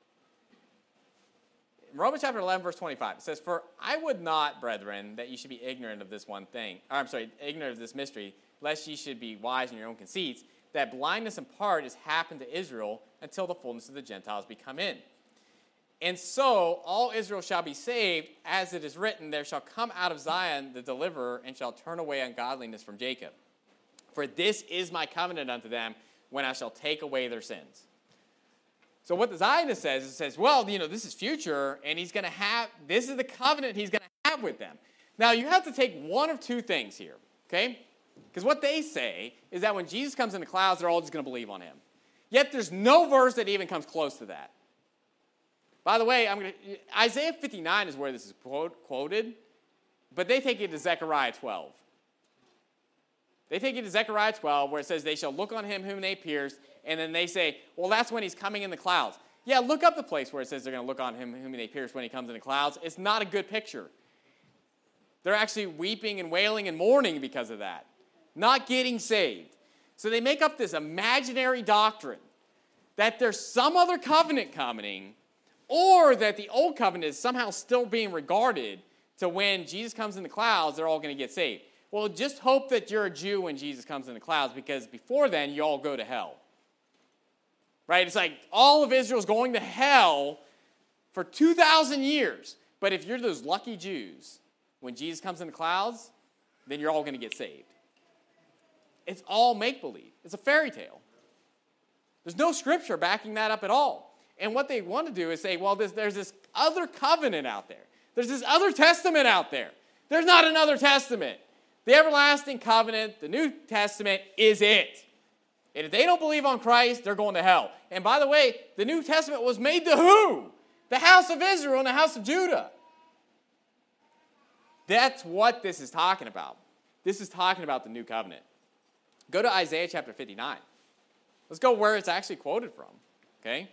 In Romans chapter eleven, verse twenty-five, it says, "For I would not, brethren, that you should be ignorant of this one thing." Or, I'm sorry, ignorant of this mystery, lest ye should be wise in your own conceits, that blindness in part has happened to Israel until the fullness of the Gentiles be come in. And so all Israel shall be saved, as it is written, there shall come out of Zion the deliverer, and shall turn away ungodliness from Jacob. For this is my covenant unto them, when I shall take away their sins. So what the Zionist says, it says, well, you know, this is future, and he's going to have, this is the covenant he's going to have with them. Now, you have to take one of two things here, okay? Because what they say is that when Jesus comes in the clouds, they're all just going to believe on him. Yet there's no verse that even comes close to that. By the way, I'm going to, Isaiah fifty-nine is where this is quote, quoted, but they take it to Zechariah twelve. They take it to Zechariah twelve, where it says, they shall look on him whom they pierced, and then they say, well, that's when he's coming in the clouds. Yeah, look up the place where it says they're going to look on him whom they pierced when he comes in the clouds. It's not a good picture. They're actually weeping and wailing and mourning because of that, not getting saved. So they make up this imaginary doctrine that there's some other covenant coming, or that the old covenant is somehow still being regarded to when Jesus comes in the clouds, they're all going to get saved. Well, just hope that you're a Jew when Jesus comes in the clouds, because before then, you all go to hell. Right? It's like all of Israel's going to hell for two thousand years. But if you're those lucky Jews, when Jesus comes in the clouds, then you're all going to get saved. It's all make-believe. It's a fairy tale. There's no scripture backing that up at all. And what they want to do is say, well, this, there's this other covenant out there. There's this other testament out there. There's not another testament. The everlasting covenant, the New Testament, is it. And if they don't believe on Christ, they're going to hell. And by the way, the New Testament was made to who? The house of Israel and the house of Judah. That's what this is talking about. This is talking about the new covenant. Go to Isaiah chapter fifty-nine. Let's go where it's actually quoted from. Okay?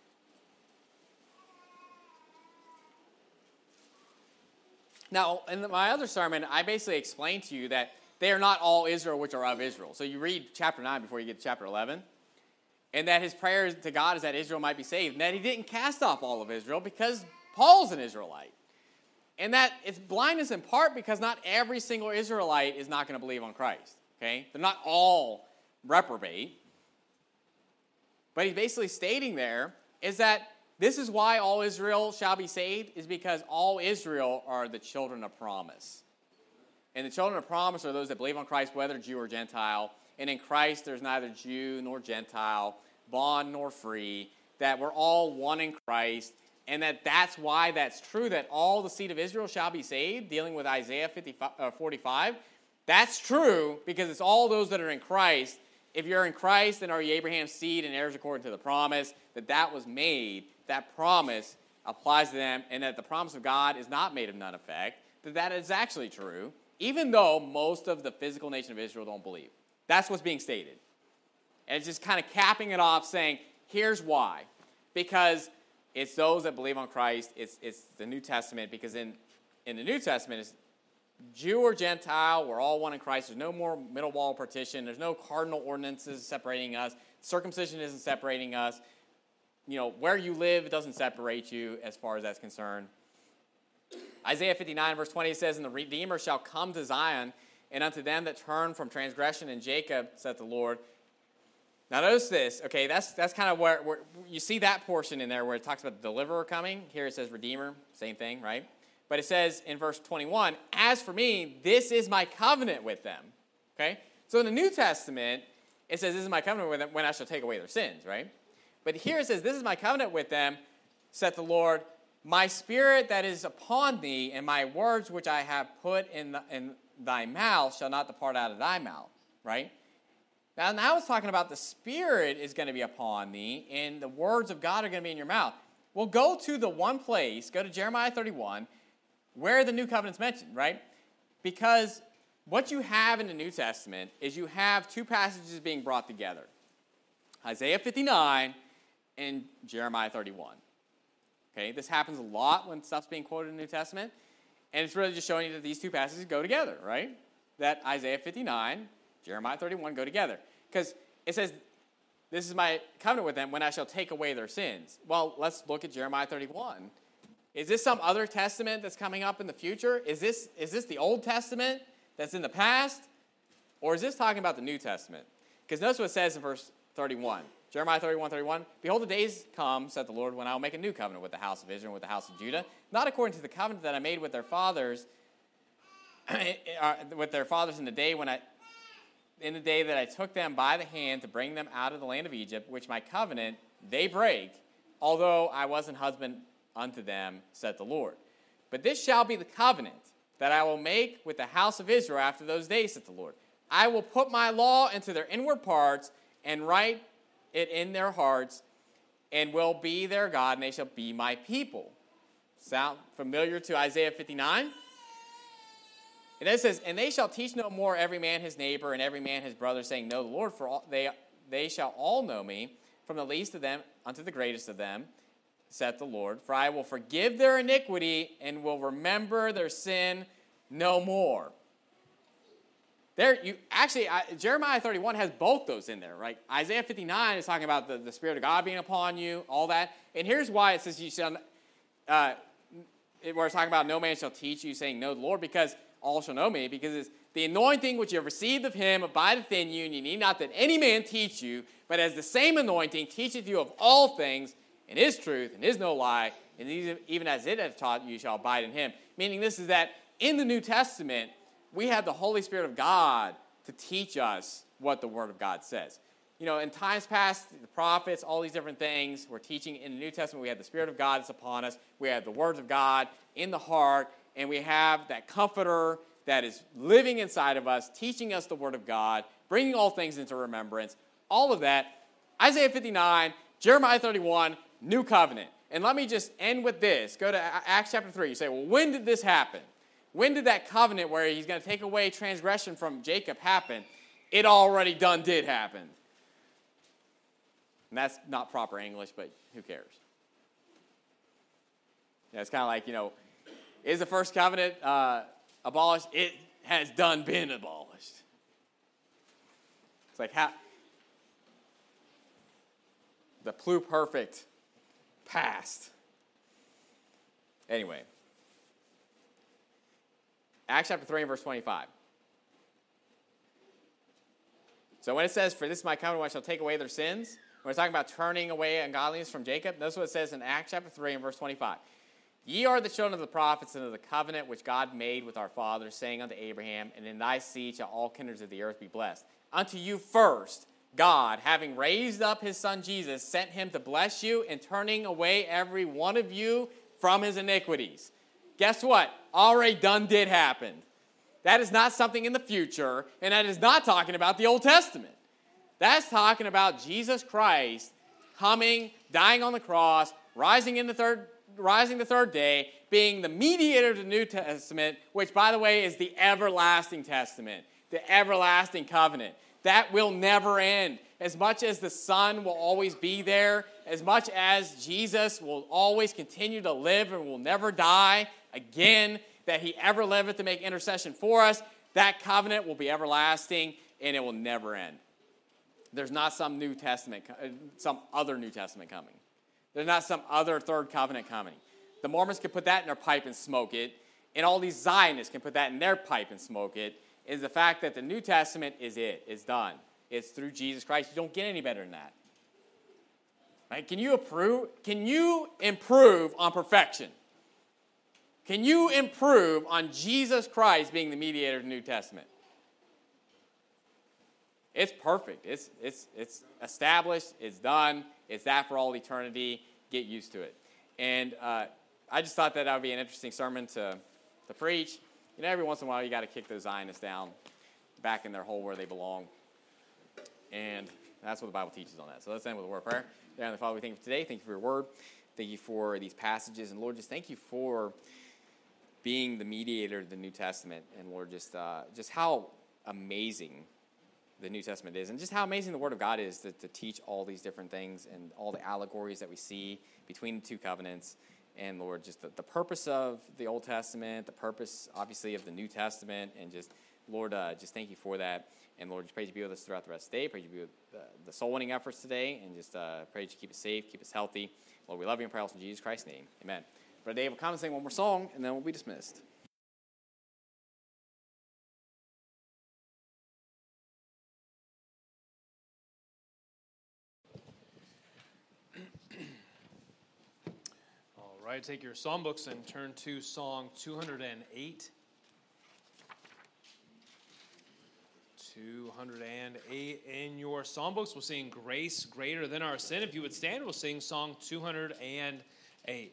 Now, in my other sermon, I basically explained to you that they are not all Israel which are of Israel. So you read chapter nine before you get to chapter eleven. And that his prayer to God is that Israel might be saved. And that he didn't cast off all of Israel because Paul's an Israelite. And that it's blindness in part because not every single Israelite is not going to believe on Christ. Okay? They're not all reprobate. But he's basically stating there is that this is why all Israel shall be saved, is because all Israel are the children of promise. And the children of promise are those that believe on Christ, whether Jew or Gentile. And in Christ there's neither Jew nor Gentile, bond nor free, that we're all one in Christ. And that that's why that's true, that all the seed of Israel shall be saved, dealing with Isaiah forty-five. That's true because it's all those that are in Christ. If you're in Christ, then are you Abraham's seed and heirs according to the promise, that that was made, that promise applies to them, and that the promise of God is not made of none effect, that that is actually true, even though most of the physical nation of Israel don't believe. That's what's being stated. And it's just kind of capping it off saying, here's why. Because it's those that believe on Christ. It's, it's the New Testament, because in, in the New Testament, it's Jew or Gentile, we're all one in Christ. There's no more middle wall partition. There's no cardinal ordinances separating us. Circumcision isn't separating us. You know, where you live, it doesn't separate you as far as that's concerned. Isaiah fifty-nine, verse twenty says, and the Redeemer shall come to Zion, and unto them that turn from transgression in Jacob, saith the Lord. Now notice this, okay, that's that's kind of where, where you see that portion in there where it talks about the deliverer coming. Here it says Redeemer, same thing, right? But it says in verse twenty-one, as for me, this is my covenant with them. Okay? So in the New Testament, it says, this is my covenant with them when I shall take away their sins, right? But here it says, this is my covenant with them, saith the Lord, my spirit that is upon thee, and my words which I have put in, the, in thy mouth shall not depart out of thy mouth, right? Now, now it's talking about the Spirit is going to be upon thee, and the words of God are going to be in your mouth. Well, go to the one place, go to Jeremiah thirty-one, where the new covenant's mentioned, right? Because what you have in the New Testament is you have two passages being brought together. Isaiah fifty-nine and Jeremiah thirty-one. Okay, this happens a lot when stuff's being quoted in the New Testament, and it's really just showing you that these two passages go together, right? That Isaiah fifty-nine, Jeremiah thirty-one go together. Because it says, this is my covenant with them when I shall take away their sins. Well, let's look at Jeremiah thirty-one. Is this some other testament that's coming up in the future? Is this, is this the Old Testament that's in the past? Or is this talking about the New Testament? Because notice what it says in verse thirty-one. Jeremiah thirty-one, thirty-one. Behold, the days come, saith the Lord, when I will make a new covenant with the house of Israel and with the house of Judah, not according to the covenant that I made with their fathers, with their fathers in the day when I, in the day that I took them by the hand to bring them out of the land of Egypt, which my covenant they break, although I was an husband unto them, saith the Lord. But this shall be the covenant that I will make with the house of Israel after those days, saith the Lord. I will put my law into their inward parts and write it in their hearts, and will be their God, and they shall be my people. Sound familiar to Isaiah fifty-nine? And it says, and they shall teach no more every man his neighbor and every man his brother, saying, know the Lord, for all, they, they shall all know me, from the least of them unto the greatest of them, saith the Lord. For I will forgive their iniquity and will remember their sin no more. There, you actually, I, Jeremiah thirty-one has both those in there, right? Isaiah fifty-nine is talking about the, the Spirit of God being upon you, all that. And here's why it says you shall, uh, it, where it's talking about no man shall teach you, saying, know the Lord, because all shall know me, because it's the anointing which you have received of him abideth in you, and you need not that any man teach you, but as the same anointing teacheth you of all things, and is truth, and is no lie, and even as it hath taught you, you shall abide in him. Meaning this is that in the New Testament, we have the Holy Spirit of God to teach us what the Word of God says. You know, in times past, the prophets, all these different things, we're teaching in the New Testament. We have the Spirit of God that's upon us. We have the words of God in the heart. And we have that comforter that is living inside of us, teaching us the Word of God, bringing all things into remembrance. All of that. Isaiah fifty-nine, Jeremiah thirty-one, New Covenant. And let me just end with this. Go to Acts chapter three. You say, well, when did this happen? When did that covenant where he's going to take away transgression from Jacob happen? It already done did happen. And that's not proper English, but who cares? Yeah, it's kind of like, you know, is the first covenant uh, abolished? It has done been abolished. It's like how the pluperfect past. Anyway, Acts chapter three and verse twenty-five. So when it says, for this is my covenant, I shall take away their sins, when it's talking about turning away ungodliness from Jacob, notice what it says in Acts chapter three and verse twenty-five. Ye are the children of the prophets and of the covenant which God made with our fathers, saying unto Abraham, and in thy seed shall all kindreds of the earth be blessed. Unto you first, God, having raised up his son Jesus, sent him to bless you and turning away every one of you from his iniquities. Guess what? Already done did happen. That is not something in the future, and that is not talking about the Old Testament. That's talking about Jesus Christ coming, dying on the cross, rising in the third rising the third day, being the mediator of the New Testament, which, by the way, is the everlasting testament, the everlasting covenant. That will never end. As much as the Son will always be there, as much as Jesus will always continue to live and will never die again, that he ever liveth to make intercession for us, that covenant will be everlasting and it will never end. There's not some New Testament, some other New Testament coming. There's not some other third covenant coming. The Mormons can put that in their pipe and smoke it, and all these Zionists can put that in their pipe and smoke it, is the fact that the New Testament is it. It's done. It's through Jesus Christ. You don't get any better than that. Right? Can you improve? Can you improve on perfection? Can you improve on Jesus Christ being the mediator of the New Testament? It's perfect. It's, it's, it's established. It's done. It's that for all eternity. Get used to it. And uh, I just thought that that would be an interesting sermon to, to preach. You know, every once in a while you got to kick those Zionists down back in their hole where they belong. And that's what the Bible teaches on that. So let's end with a word of prayer. Dear Heavenly Father, we thank you for today. Thank you for your word. Thank you for these passages. And Lord, just thank you for being the mediator of the New Testament. And Lord, just uh, just how amazing the New Testament is, and just how amazing the Word of God is to, to teach all these different things and all the allegories that we see between the two covenants. And Lord, just the, the purpose of the Old Testament, the purpose, obviously, of the New Testament, and just, Lord, uh, just thank you for that. And Lord, just pray you be with us throughout the rest of the day. Pray you be with uh, the soul-winning efforts today, and just uh, pray you keep us safe, keep us healthy. Lord, we love you and pray also in Jesus Christ's name. Amen. Brother Dave will come and sing one more song, and then we'll be dismissed. All right, take your songbooks and turn to Song two hundred eight. two hundred eight in your songbooks. We'll sing Grace Greater Than Our Sin. If you would stand, we'll sing Song two hundred eight.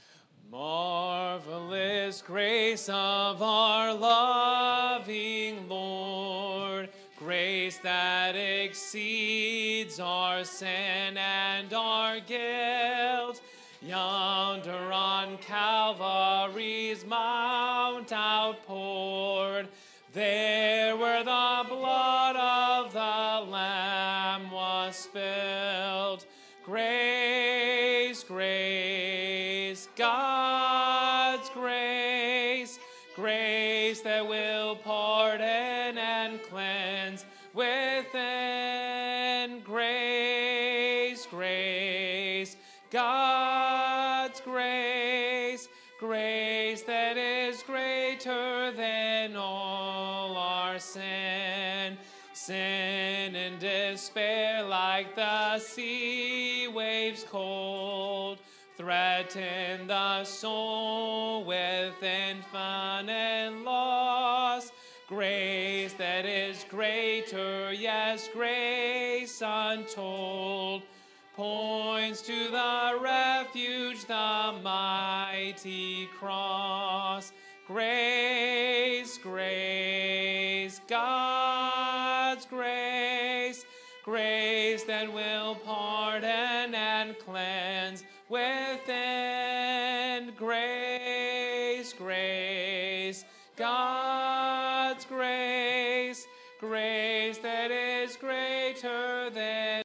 Marvelous grace of our loving Lord, grace that exceeds our sin and our guilt, yonder on Calvary's mount outpoured, there where the blood of the Lamb was spilled. Grace, grace, God's grace, grace that will pardon and cleanse within. Grace, grace, God's grace, grace that is greater than all our sin. Sin and despair like the sea waves cold threaten the soul with infinite loss. grace that is greater, yes, grace untold, points to the refuge, the mighty cross. Grace, grace, God's grace, grace that will pardon and cleanse within. Grace, grace, God's grace, grace that is greater than